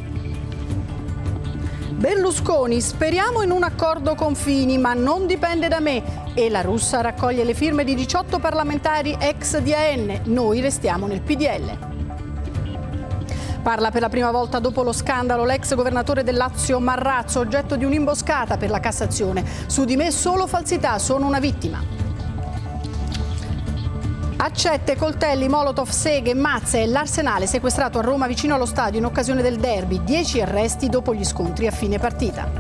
Berlusconi, speriamo in un accordo con Fini, ma non dipende da me. E la russa raccoglie le firme di 18 parlamentari ex DAN. Noi restiamo nel PDL. Parla per la prima volta dopo lo scandalo l'ex governatore del Lazio Marrazzo, oggetto di un'imboscata per la Cassazione. Su di me solo falsità, sono una vittima. Accette, coltelli, molotov, seghe, mazze e l'arsenale sequestrato a Roma vicino allo stadio in occasione del derby. 10 arresti dopo gli scontri a fine partita.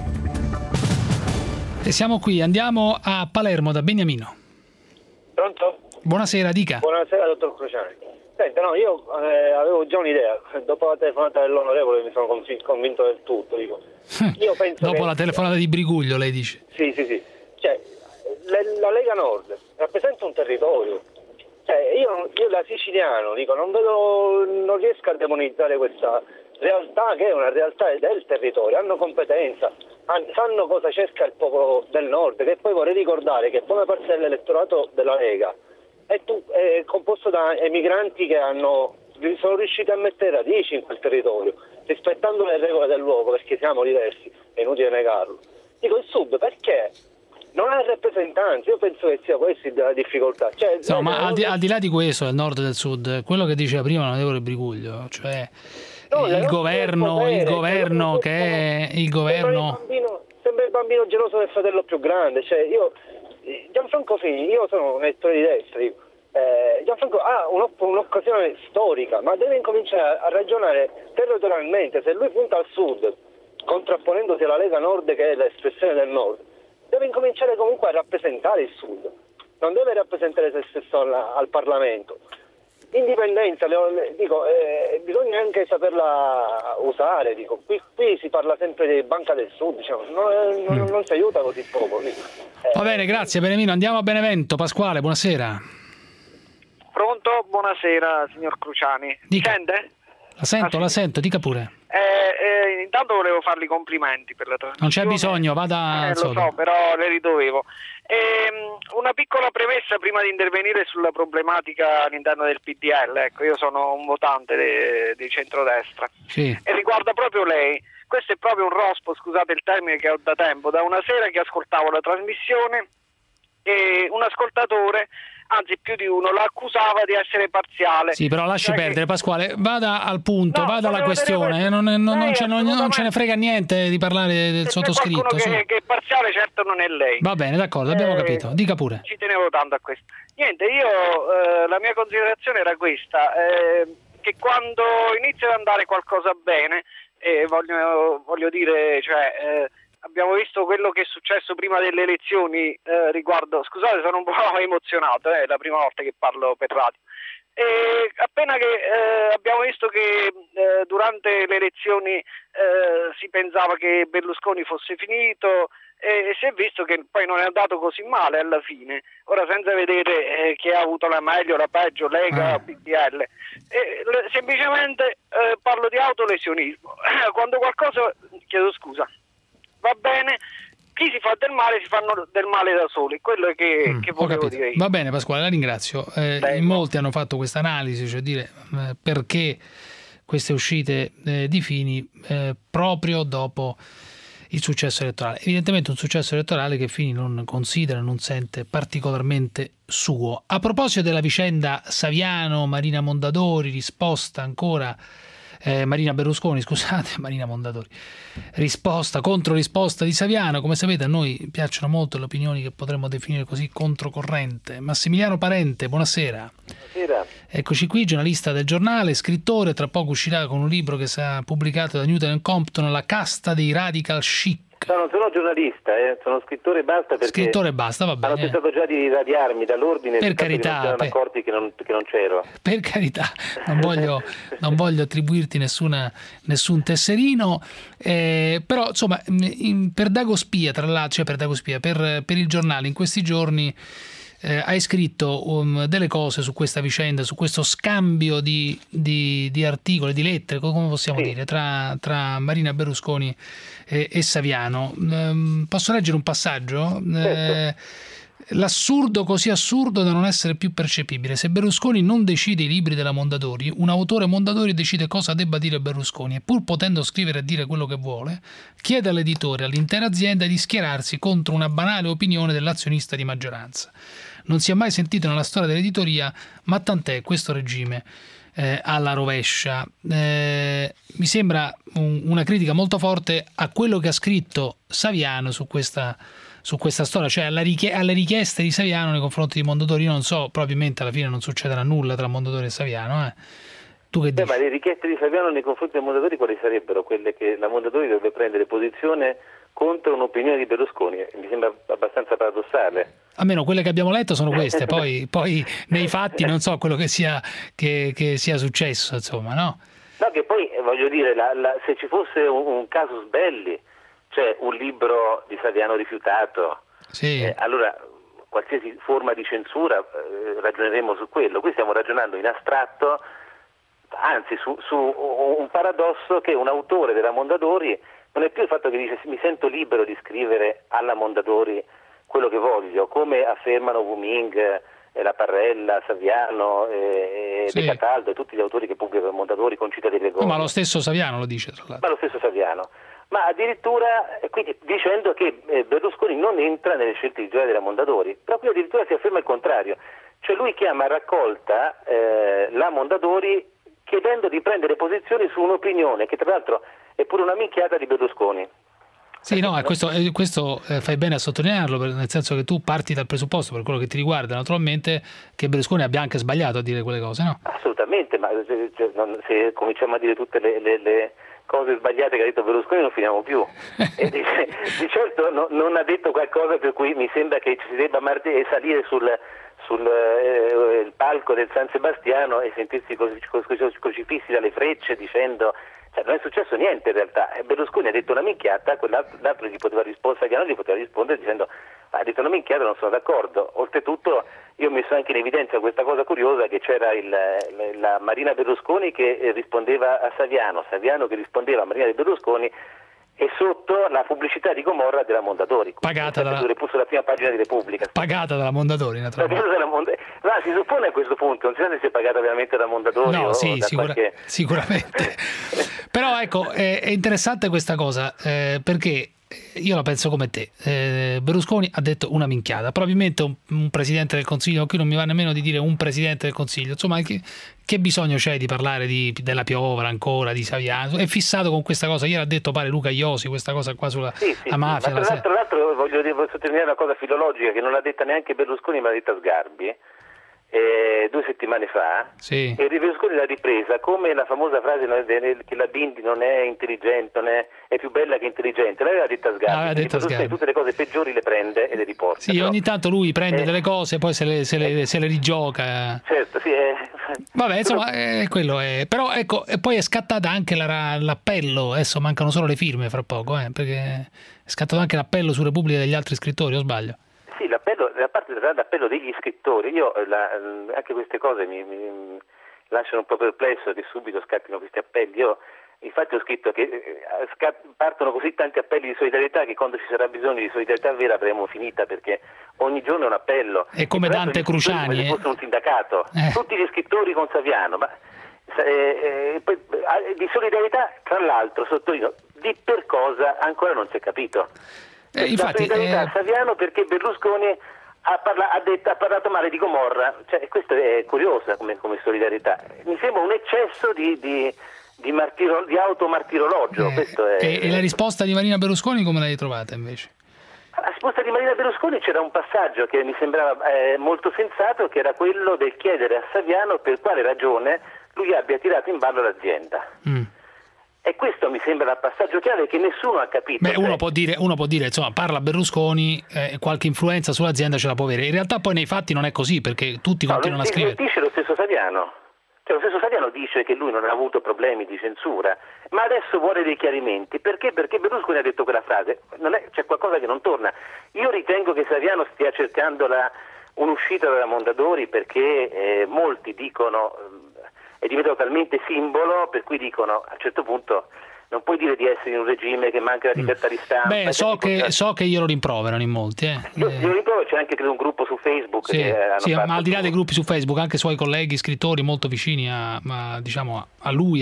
E siamo qui, andiamo a Palermo da Beniamino. Pronto? Buonasera, dica. Buonasera, dottor Cruciani. Senta, no, io avevo già un'idea. Dopo la telefonata dell'onorevole mi sono convinto del tutto. Dico. Io penso dopo la telefonata di Briguglio, lei dice? Sì. Cioè, la Lega Nord rappresenta un territorio. Cioè, io da siciliano dico, non riesco a demonizzare questa realtà che è una realtà del territorio, hanno competenza, sanno cosa cerca il popolo del nord, che poi vorrei ricordare che buona parte dell'elettorato della Lega è composto da emigranti che sono riusciti a mettere radici in quel territorio, rispettando le regole del luogo, perché siamo diversi, è inutile negarlo. Dico, il sud perché non ha rappresentanza? Io penso che sia questa la difficoltà. Cioè, no, ma al di là di questo, del nord e del sud, quello che diceva prima l'onorevole Briguglio, cioè il governo che è il governo... Sembra il bambino geloso del fratello più grande. Cioè, Gianfranco Fini, io sono un elettore di destra, Gianfranco ha un'occasione storica, ma deve incominciare a ragionare territorialmente. Se lui punta al sud, contrapponendosi alla Lega Nord, che è l'espressione del nord, deve incominciare comunque a rappresentare il sud, non deve rappresentare se stesso al Parlamento. Indipendenza, bisogna anche saperla usare. Dico. Qui si parla sempre di Banca del Sud, diciamo. Non si aiuta così poco. Va bene, grazie Benemino. Andiamo a Benevento. Pasquale, buonasera. Pronto? Buonasera, signor Cruciani. Dica. Sente? La sento, dica pure. Intanto volevo fargli complimenti per la trasmissione. Non c'è bisogno, vada lo so, però le ridovevo. Una piccola premessa prima di intervenire sulla problematica all'interno del PDL. Ecco, io sono un votante di centrodestra. Sì. E riguarda proprio lei. Questo è proprio un rospo, scusate il termine, che ho da tempo. Da una sera che ascoltavo la trasmissione e un ascoltatore, anzi più di uno, l'accusava di essere parziale. Sì, però lasci perdere, Pasquale, vada al punto, vada alla questione, non ce ne frega niente di parlare del sottoscritto. Che è parziale, certo non è lei. Va bene, d'accordo, abbiamo capito, dica pure. Ci tenevo tanto a questo. Niente, la mia considerazione era questa, che quando inizia ad andare qualcosa bene, voglio dire, cioè... abbiamo visto quello che è successo prima delle elezioni riguardo, scusate sono un po' emozionato, è la prima volta che parlo per radio, e appena che abbiamo visto che durante le elezioni si pensava che Berlusconi fosse finito e si è visto che poi non è andato così male alla fine, ora senza vedere chi ha avuto la meglio, la peggio, Lega, PDL, semplicemente parlo di autolesionismo. Quando qualcosa, chiedo scusa, va bene, chi si fa del male si fanno del male da soli, quello è che volevo dire io. Va bene Pasquale, la ringrazio. In molti hanno fatto questa analisi, cioè dire perché queste uscite di Fini proprio dopo il successo elettorale. Evidentemente un successo elettorale che Fini non considera, non sente particolarmente suo. A proposito della vicenda Saviano, Marina Mondadori, risposta ancora... Marina Berlusconi, scusate, Marina Mondadori, controrisposta di Saviano. Come sapete a noi piacciono molto le opinioni che potremmo definire così controcorrente. Massimiliano Parente, buonasera. Buonasera. Eccoci qui, giornalista del Giornale, scrittore, tra poco uscirà con un libro che sarà pubblicato da Newton & Compton, La casta dei radical chic. Non sono giornalista, sono scrittore e basta, perché scrittore e basta, va bene. Hanno tentato già di radiarmi dall'ordine, per carità, non si erano accorti che non c'ero. Per carità, non voglio attribuirti nessun tesserino, però insomma per Dagospia, tra l'altro, per il Giornale in questi giorni hai scritto delle cose su questa vicenda, su questo scambio di articoli, di lettere, come possiamo dire, tra Marina Berlusconi e Saviano. Posso leggere un passaggio? L'assurdo così assurdo da non essere più percepibile. Se Berlusconi non decide i libri della Mondadori, un autore Mondadori decide cosa debba dire Berlusconi e pur potendo scrivere e dire quello che vuole, chiede all'editore e all'intera azienda di schierarsi contro una banale opinione dell'azionista di maggioranza. Non si è mai sentito nella storia dell'editoria, ma tant'è, questo regime alla rovescia. Mi sembra una critica molto forte a quello che ha scritto Saviano su questa storia, cioè alle richieste di Saviano nei confronti di Mondadori. Io non so, probabilmente alla fine non succederà nulla tra Mondadori e Saviano. Tu che dici? Ma le richieste di Saviano nei confronti di Mondadori quali sarebbero? Quelle che la Mondadori dovrebbe prendere posizione contro un'opinione di Berlusconi? Mi sembra abbastanza paradossale. Almeno quelle che abbiamo letto sono queste, poi nei fatti non so quello che sia successo, insomma, no? No, che poi voglio dire, se ci fosse un casus belli, cioè un libro di Saviano rifiutato, sì. Allora qualsiasi forma di censura ragioneremo su quello. Qui stiamo ragionando in astratto, anzi su un paradosso che un autore della Mondadori non è più il fatto che dice mi sento libero di scrivere alla Mondadori quello che voglio, come affermano Wuming, La Parrella, Saviano, sì. De Cataldo e tutti gli autori che pubblicano Mondadori, Concita De Gregorio. Ma lo stesso Saviano lo dice, tra l'altro. Ma lo stesso Saviano. Ma addirittura quindi, dicendo che Berlusconi non entra nelle scelte editoriali della Mondadori, però qui addirittura si afferma il contrario. Cioè lui chiama a raccolta la Mondadori chiedendo di prendere posizioni su un'opinione che tra l'altro è pure una minchiata di Berlusconi. Sì, no, questo fai bene a sottolinearlo, nel senso che tu parti dal presupposto, per quello che ti riguarda naturalmente, che Berlusconi abbia anche sbagliato a dire quelle cose, no? Assolutamente, ma se cominciamo a dire tutte le cose sbagliate che ha detto Berlusconi non finiamo più. E di certo non ha detto qualcosa per cui mi sembra che ci si debba salire sul palco del San Sebastiano e sentirsi crocifissi dalle frecce dicendo... Cioè, non è successo niente in realtà. Berlusconi ha detto una minchiata, quell'altro gli poteva rispondere, Saviano gli poteva rispondere dicendo ha detto una minchiata, non sono d'accordo. Oltretutto io ho messo anche in evidenza questa cosa curiosa, che c'era la Marina Berlusconi che rispondeva a Saviano che rispondeva a Marina Berlusconi, e sotto la pubblicità di Gomorra della Mondadori, pagata sulla prima pagina di Repubblica, pagata dalla Mondadori naturalmente. Ma si suppone a questo punto, non si sa se sia pagata veramente da Mondadori o sì, da qualche... sicuramente. Però ecco, è interessante questa cosa, perché io la penso come te. Berlusconi ha detto una minchiata, probabilmente un presidente del Consiglio, qui non mi va nemmeno di dire un presidente del Consiglio, insomma che bisogno c'è di parlare della piovra ancora, di Saviano? È fissato con questa cosa. Ieri ha detto, pare, Luca Iosi, questa cosa qua sulla la mafia. Ma tra l'altro voglio sottolineare una cosa filologica che non l'ha detta neanche Berlusconi, ma l'ha detta Sgarbi 2 settimane fa, sì. E Berlusconi l'ha ripresa come la famosa frase che la Bindi non è intelligente, è più bella che intelligente. L'aveva detta Sgarbi, tutte le cose peggiori le prende e le riporta. Sì, però ogni tanto lui prende delle cose e poi se le rigioca. Certo, sì. Vabbè, insomma, quello è. Però ecco, e poi è scattata anche l'appello, adesso mancano solo le firme fra poco, perché è scattato anche l'appello su Repubblica degli altri scrittori, o sbaglio? Sì, la parte dell'appello degli scrittori, io anche queste cose mi lasciano un po' perplesso che subito scattino questi appelli. Io infatti ho scritto che partono così tanti appelli di solidarietà che quando ci sarà bisogno di solidarietà vera avremo finita, perché ogni giorno è un appello. È come Dante Cruciani. Come se fosse un sindacato. Tutti gli scrittori con Saviano, ma di solidarietà, tra l'altro, sottolineo, di per cosa ancora non si è capito. Infatti, la solidarietà a Saviano perché Berlusconi ha parlato male di Gomorra, cioè, questo è curiosa come solidarietà. Mi sembra un eccesso di automartirologio. E la risposta di Marina Berlusconi come l'hai trovata invece? La risposta di Marina Berlusconi, c'era un passaggio che mi sembrava molto sensato, che era quello del chiedere a Saviano per quale ragione lui abbia tirato in ballo l'azienda. E questo mi sembra il passaggio chiave che nessuno ha capito. Beh, uno può dire, insomma, parla Berlusconi, qualche influenza sull'azienda ce la può avere. In realtà poi nei fatti non è così, perché tutti continuano a scrivere. Dice lo stesso Saviano. Cioè, lo stesso Saviano dice che lui non ha avuto problemi di censura, ma adesso vuole dei chiarimenti. Perché? Perché Berlusconi ha detto quella frase. C'è qualcosa che non torna. Io ritengo che Saviano stia cercando un'uscita dalla Mondadori, perché molti dicono... è diventato talmente simbolo per cui dicono a un certo punto non puoi dire di essere in un regime che manca la libertà di stampa. Beh, so che glielo rimproverano in molti. Io rimprovero, c'è anche un gruppo su Facebook. Sì, ma al di là dei gruppi su Facebook, anche suoi colleghi scrittori molto vicini a lui,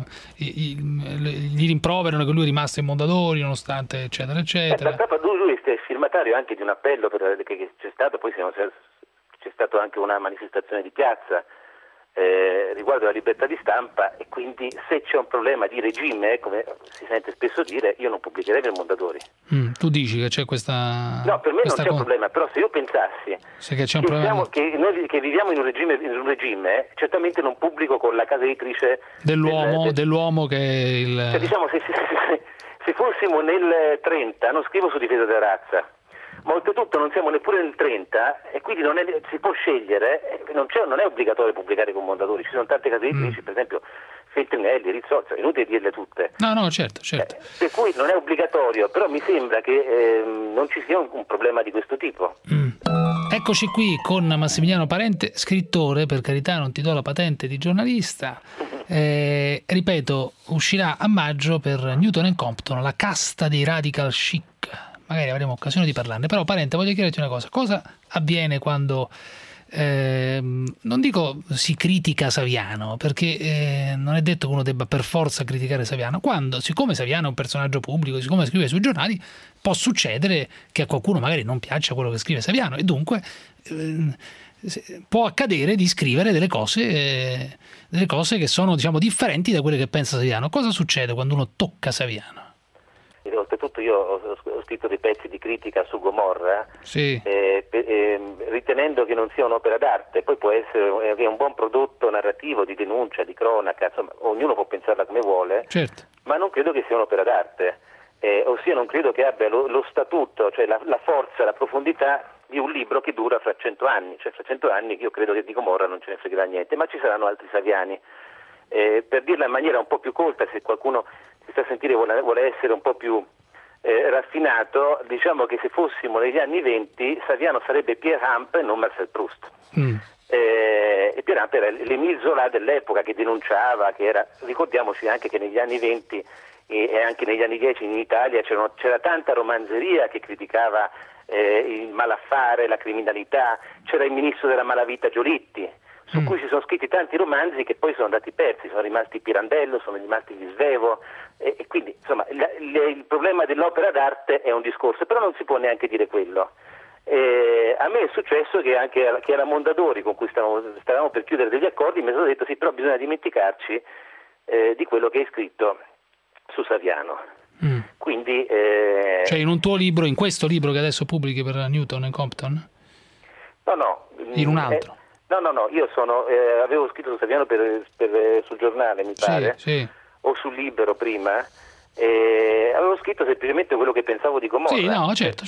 gli rimproverano che lui è rimasto in Mondadori nonostante eccetera eccetera. Lui è firmatario anche di un appello che c'è stato, poi c'è stato anche una manifestazione di piazza riguardo la libertà di stampa, e quindi se c'è un problema di regime, come si sente spesso dire, io non pubblicherei per Mondadori. Tu dici che c'è questa... No, per me non c'è un problema, però se io pensassi che c'è un problema... che noi che viviamo in un regime, certamente non pubblico con la casa editrice dell'uomo che è il... Cioè, diciamo, se fossimo nel 30 non scrivo su difesa della razza, ma oltretutto non siamo neppure nel 30 e quindi si può scegliere, non è obbligatorio pubblicare con Mondadori, ci sono tante case editrici, per esempio Feltrinelli, Rizzorza, è inutile dirle tutte. No, certo. Per cui non è obbligatorio, però mi sembra che non ci sia un problema di questo tipo. Eccoci qui con Massimiliano Parente, scrittore, per carità non ti do la patente di giornalista. Ripeto, uscirà a maggio per Newton & Compton, la casta dei radical chic. Magari avremo occasione di parlarne, però Parente, voglio chiederti una cosa: cosa avviene quando non dico si critica Saviano, perché non è detto che uno debba per forza criticare Saviano, quando, siccome Saviano è un personaggio pubblico, siccome scrive sui giornali, può succedere che a qualcuno magari non piaccia quello che scrive Saviano e dunque può accadere di scrivere delle cose che sono, diciamo, differenti da quelle che pensa Saviano. Cosa succede quando uno tocca Saviano? Oltretutto io ho scritto dei pezzi di critica su Gomorra, ritenendo che non sia un'opera d'arte, poi può essere un buon prodotto narrativo, di denuncia, di cronaca, insomma, ognuno può pensarla come vuole, certo. Ma non credo che sia un'opera d'arte, ossia non credo che abbia lo statuto, cioè la forza, la profondità di un libro che dura fra 100 anni, cioè fra 100 anni io credo che di Gomorra non ce ne fregherà niente, ma ci saranno altri Saviani. Per dirla in maniera un po' più colta, se qualcuno si sta a sentire vuole essere un po' più raffinato, diciamo che se fossimo negli anni 20 Saviano sarebbe Pierre Hamp e non Marcel Proust. E Pierre Hamp era l'Émile Zola dell'epoca, che denunciava, ricordiamoci anche che negli anni 20 e anche negli anni 10 in Italia c'era tanta romanzeria che criticava il malaffare, la criminalità, c'era il ministro della malavita Giolitti, su cui si sono scritti tanti romanzi che poi sono andati persi, sono rimasti Pirandello, sono rimasti gli Svevo, e quindi insomma il problema dell'opera d'arte è un discorso, però non si può neanche dire quello. A me è successo che anche alla Mondadori, con cui stavamo per chiudere degli accordi, mi è stato detto sì, però bisogna dimenticarci di quello che hai scritto su Saviano. Quindi cioè in un tuo libro, in questo libro che adesso pubblichi per Newton & Compton? No. In un altro? No, io avevo scritto su Saviano sul giornale, mi pare, sì. O sul Libero prima, avevo scritto semplicemente quello che pensavo di Gomorra. Sì, no, certo.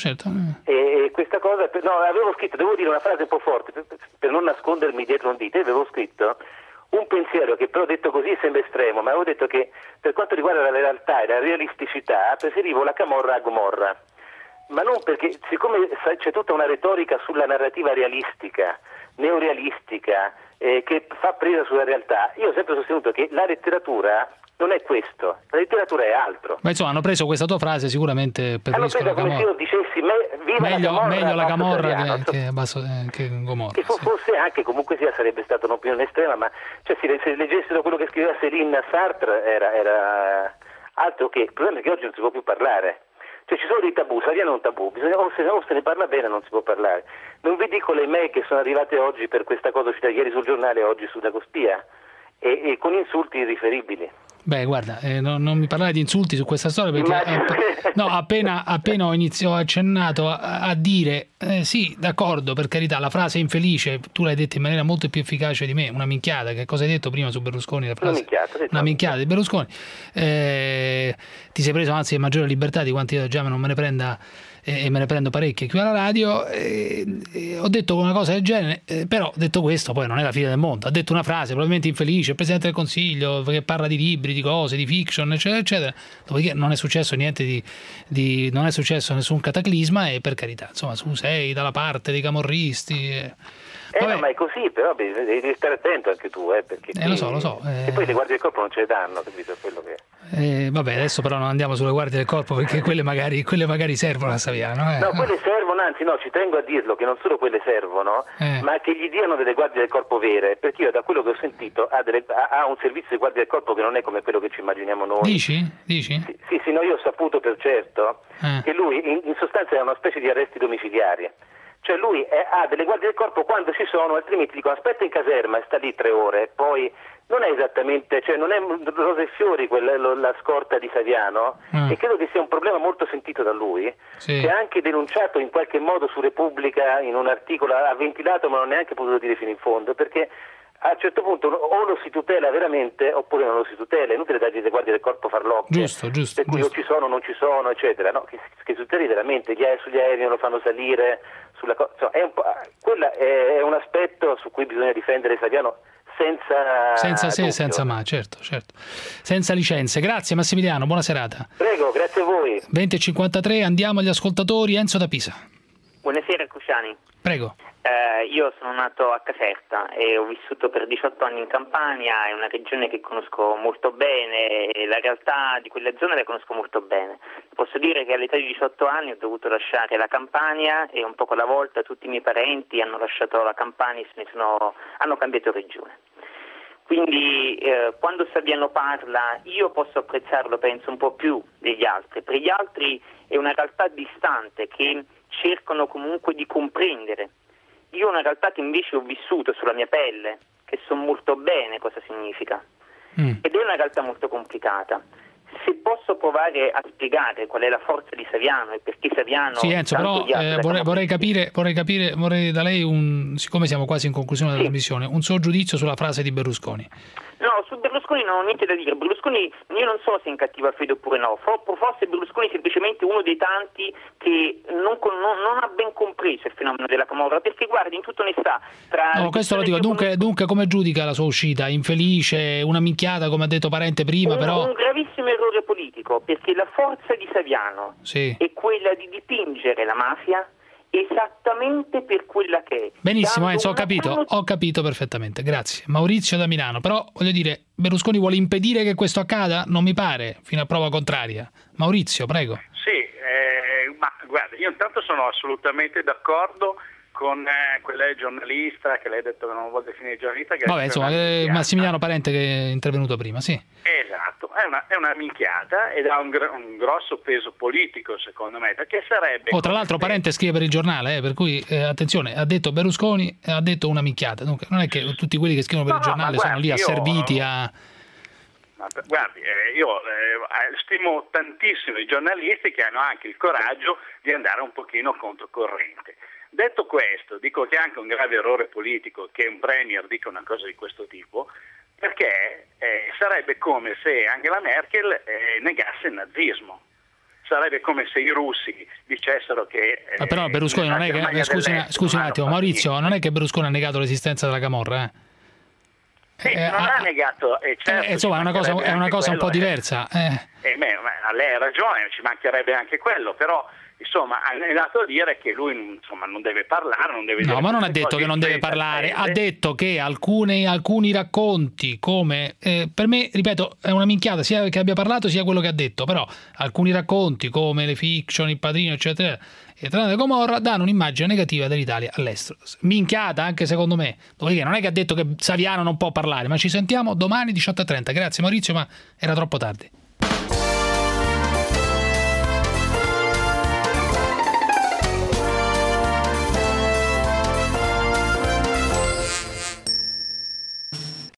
E questa cosa, avevo scritto, devo dire una frase un po' forte, per non nascondermi dietro un dito, avevo scritto un pensiero che però detto così sembra estremo, ma avevo detto che per quanto riguarda la realtà e la realisticità, preferivo la Camorra a Gomorra. Ma non perché, siccome c'è tutta una retorica sulla narrativa realistica, neorealistica, che fa presa sulla realtà, io ho sempre sostenuto che la letteratura non è questo, la letteratura è altro. Ma insomma hanno preso questa tua frase sicuramente per hanno preso come se io dicessi meglio la Camorra che Gomorra. Che fosse anche, comunque sia, sarebbe stata un'opinione estrema, ma cioè, se leggessero quello che scriveva Céline Sartre era altro che. Il problema è che oggi non si può più parlare. Cioè ci sono dei tabù, Saviano è un tabù, o se ne parla bene non si può parlare. Non vi dico le mail che sono arrivate oggi per questa cosa uscita ieri sul giornale, oggi su Dagospia, e con insulti irriferibili. Beh, guarda, non mi parlare di insulti su questa storia, perché appena ho accennato a dire sì, d'accordo, per carità, la frase infelice tu l'hai detta in maniera molto più efficace di me, una minchiata. Che cosa hai detto prima su Berlusconi? La frase, una minchiata di Berlusconi. Ti sei preso anzi maggiore libertà di quanti io già non me ne prenda, e me ne prendo parecchie qui alla radio. Ho detto una cosa del genere, però detto questo poi non è la fine del mondo. Ha detto una frase probabilmente infelice il Presidente del Consiglio, che parla di libri, di cose, di fiction, eccetera eccetera. Dopodiché non è successo niente non è successo nessun cataclisma, e per carità, insomma, tu sei dalla parte dei camorristi. No, ma è così, però devi stare attento anche tu, perché lo so. E poi le guardie del corpo non ce le danno, capito? Quello che... vabbè, adesso però non andiamo sulle guardie del corpo, perché quelle magari servono a Saviano. No, quelle servono, anzi no, ci tengo a dirlo, che non solo quelle servono, ma che gli diano delle guardie del corpo vere, perché io da quello che ho sentito ha un servizio di guardia del corpo che non è come quello che ci immaginiamo noi. Dici? Sì, no, io ho saputo per certo che lui in sostanza è una specie di arresti domiciliari. Cioè lui ha delle guardie del corpo quando ci sono, altrimenti dicono aspetta in caserma e sta lì 3 ore, poi non è esattamente, cioè non è rose e fiori la scorta di Saviano, e credo che sia un problema molto sentito da lui, che ha anche denunciato in qualche modo su Repubblica in un articolo, ha ventilato ma non ha neanche potuto dire fino in fondo, perché a un certo punto o lo si tutela veramente oppure non lo si tutela, è inutile dargli le guardie del corpo farlocche, per cui o ci sono o non ci sono eccetera, no? che si tuteli veramente, sugli aerei non lo fanno salire, quella è un aspetto su cui bisogna difendere Saviano senza se, senza ma, certo, senza licenze. Grazie Massimiliano, buona serata. Prego, grazie a voi. 20:53, andiamo agli ascoltatori. Enzo da Pisa. Buonasera Cruciani. Prego. Io sono nato a Caserta e ho vissuto per 18 anni in Campania, è una regione che conosco molto bene e la realtà di quella zona la conosco molto bene. Posso dire che all'età di 18 anni ho dovuto lasciare la Campania e un poco alla volta tutti i miei parenti hanno lasciato la Campania e hanno cambiato regione. Quindi quando Saviano parla io posso apprezzarlo, penso, un po' più degli altri. Per gli altri è una realtà distante che cercano comunque di comprendere. Io ho una realtà che invece ho vissuto sulla mia pelle, che so molto bene cosa significa. Ed è una realtà molto complicata. Se posso provare a spiegare qual è la forza di Saviano e perché Saviano... Sì, Enzo, però vorrei capire da lei, siccome siamo quasi in conclusione della trasmissione, un suo giudizio sulla frase di Berlusconi. No, su Berlusconi non ho niente da dire. Berlusconi, io non so se è in cattiva fede oppure no. Forse Berlusconi è semplicemente uno dei tanti che non ha ben compreso il fenomeno della camorra, perché guardi, in tutta onestà... No, questo lo dico. Dunque come giudica la sua uscita? Infelice, una minchiata, come ha detto Parente prima, però... Un gravissimo errore politico, perché la forza di Saviano è quella di dipingere la mafia esattamente per quella che è. Benissimo, Enzo, ho capito perfettamente, grazie. Maurizio da Milano, però voglio dire, Berlusconi vuole impedire che questo accada? Non mi pare, fino a prova contraria. Maurizio, prego. Sì, ma guarda, io intanto sono assolutamente d'accordo con quella giornalista che lei ha detto che non vuole definire giornalista. Che vabbè, insomma, Massimiliano Parente che è intervenuto prima, sì. Esatto, è una minchiata ed ha un grosso peso politico secondo me, perché sarebbe... tra l'altro Parente scrive per il giornale, per cui attenzione, ha detto Berlusconi, ha detto una minchiata, dunque non è che tutti quelli che scrivono per il giornale sono lì asserviti a... Guardi, io stimo tantissimo i giornalisti che hanno anche il coraggio di andare un pochino controcorrente. Detto questo, dico che è anche un grave errore politico che un premier dica una cosa di questo tipo, perché sarebbe come se Angela Merkel negasse il nazismo. Sarebbe come se i russi dicessero che... però Berlusconi non è che... Scusi un attimo, Maurizio, non è che Berlusconi ha negato l'esistenza della camorra, Sì, non ha negato... certo, insomma, è una cosa un po' diversa. Lei ha ragione, ci mancherebbe anche quello, però... Insomma, è dato a dire che lui non deve parlare, non deve dire... No, ma non ha detto che non deve parlare, ha detto che alcuni racconti come... per me, ripeto, è una minchiata sia che abbia parlato sia quello che ha detto, però alcuni racconti come le fiction, il Padrino, eccetera, e Tranne Gomorra danno un'immagine negativa dell'Italia all'estero. Minchiata anche secondo me. Dopodiché non è che ha detto che Saviano non può parlare, ma ci sentiamo domani 18:30. Grazie Maurizio, ma era troppo tardi.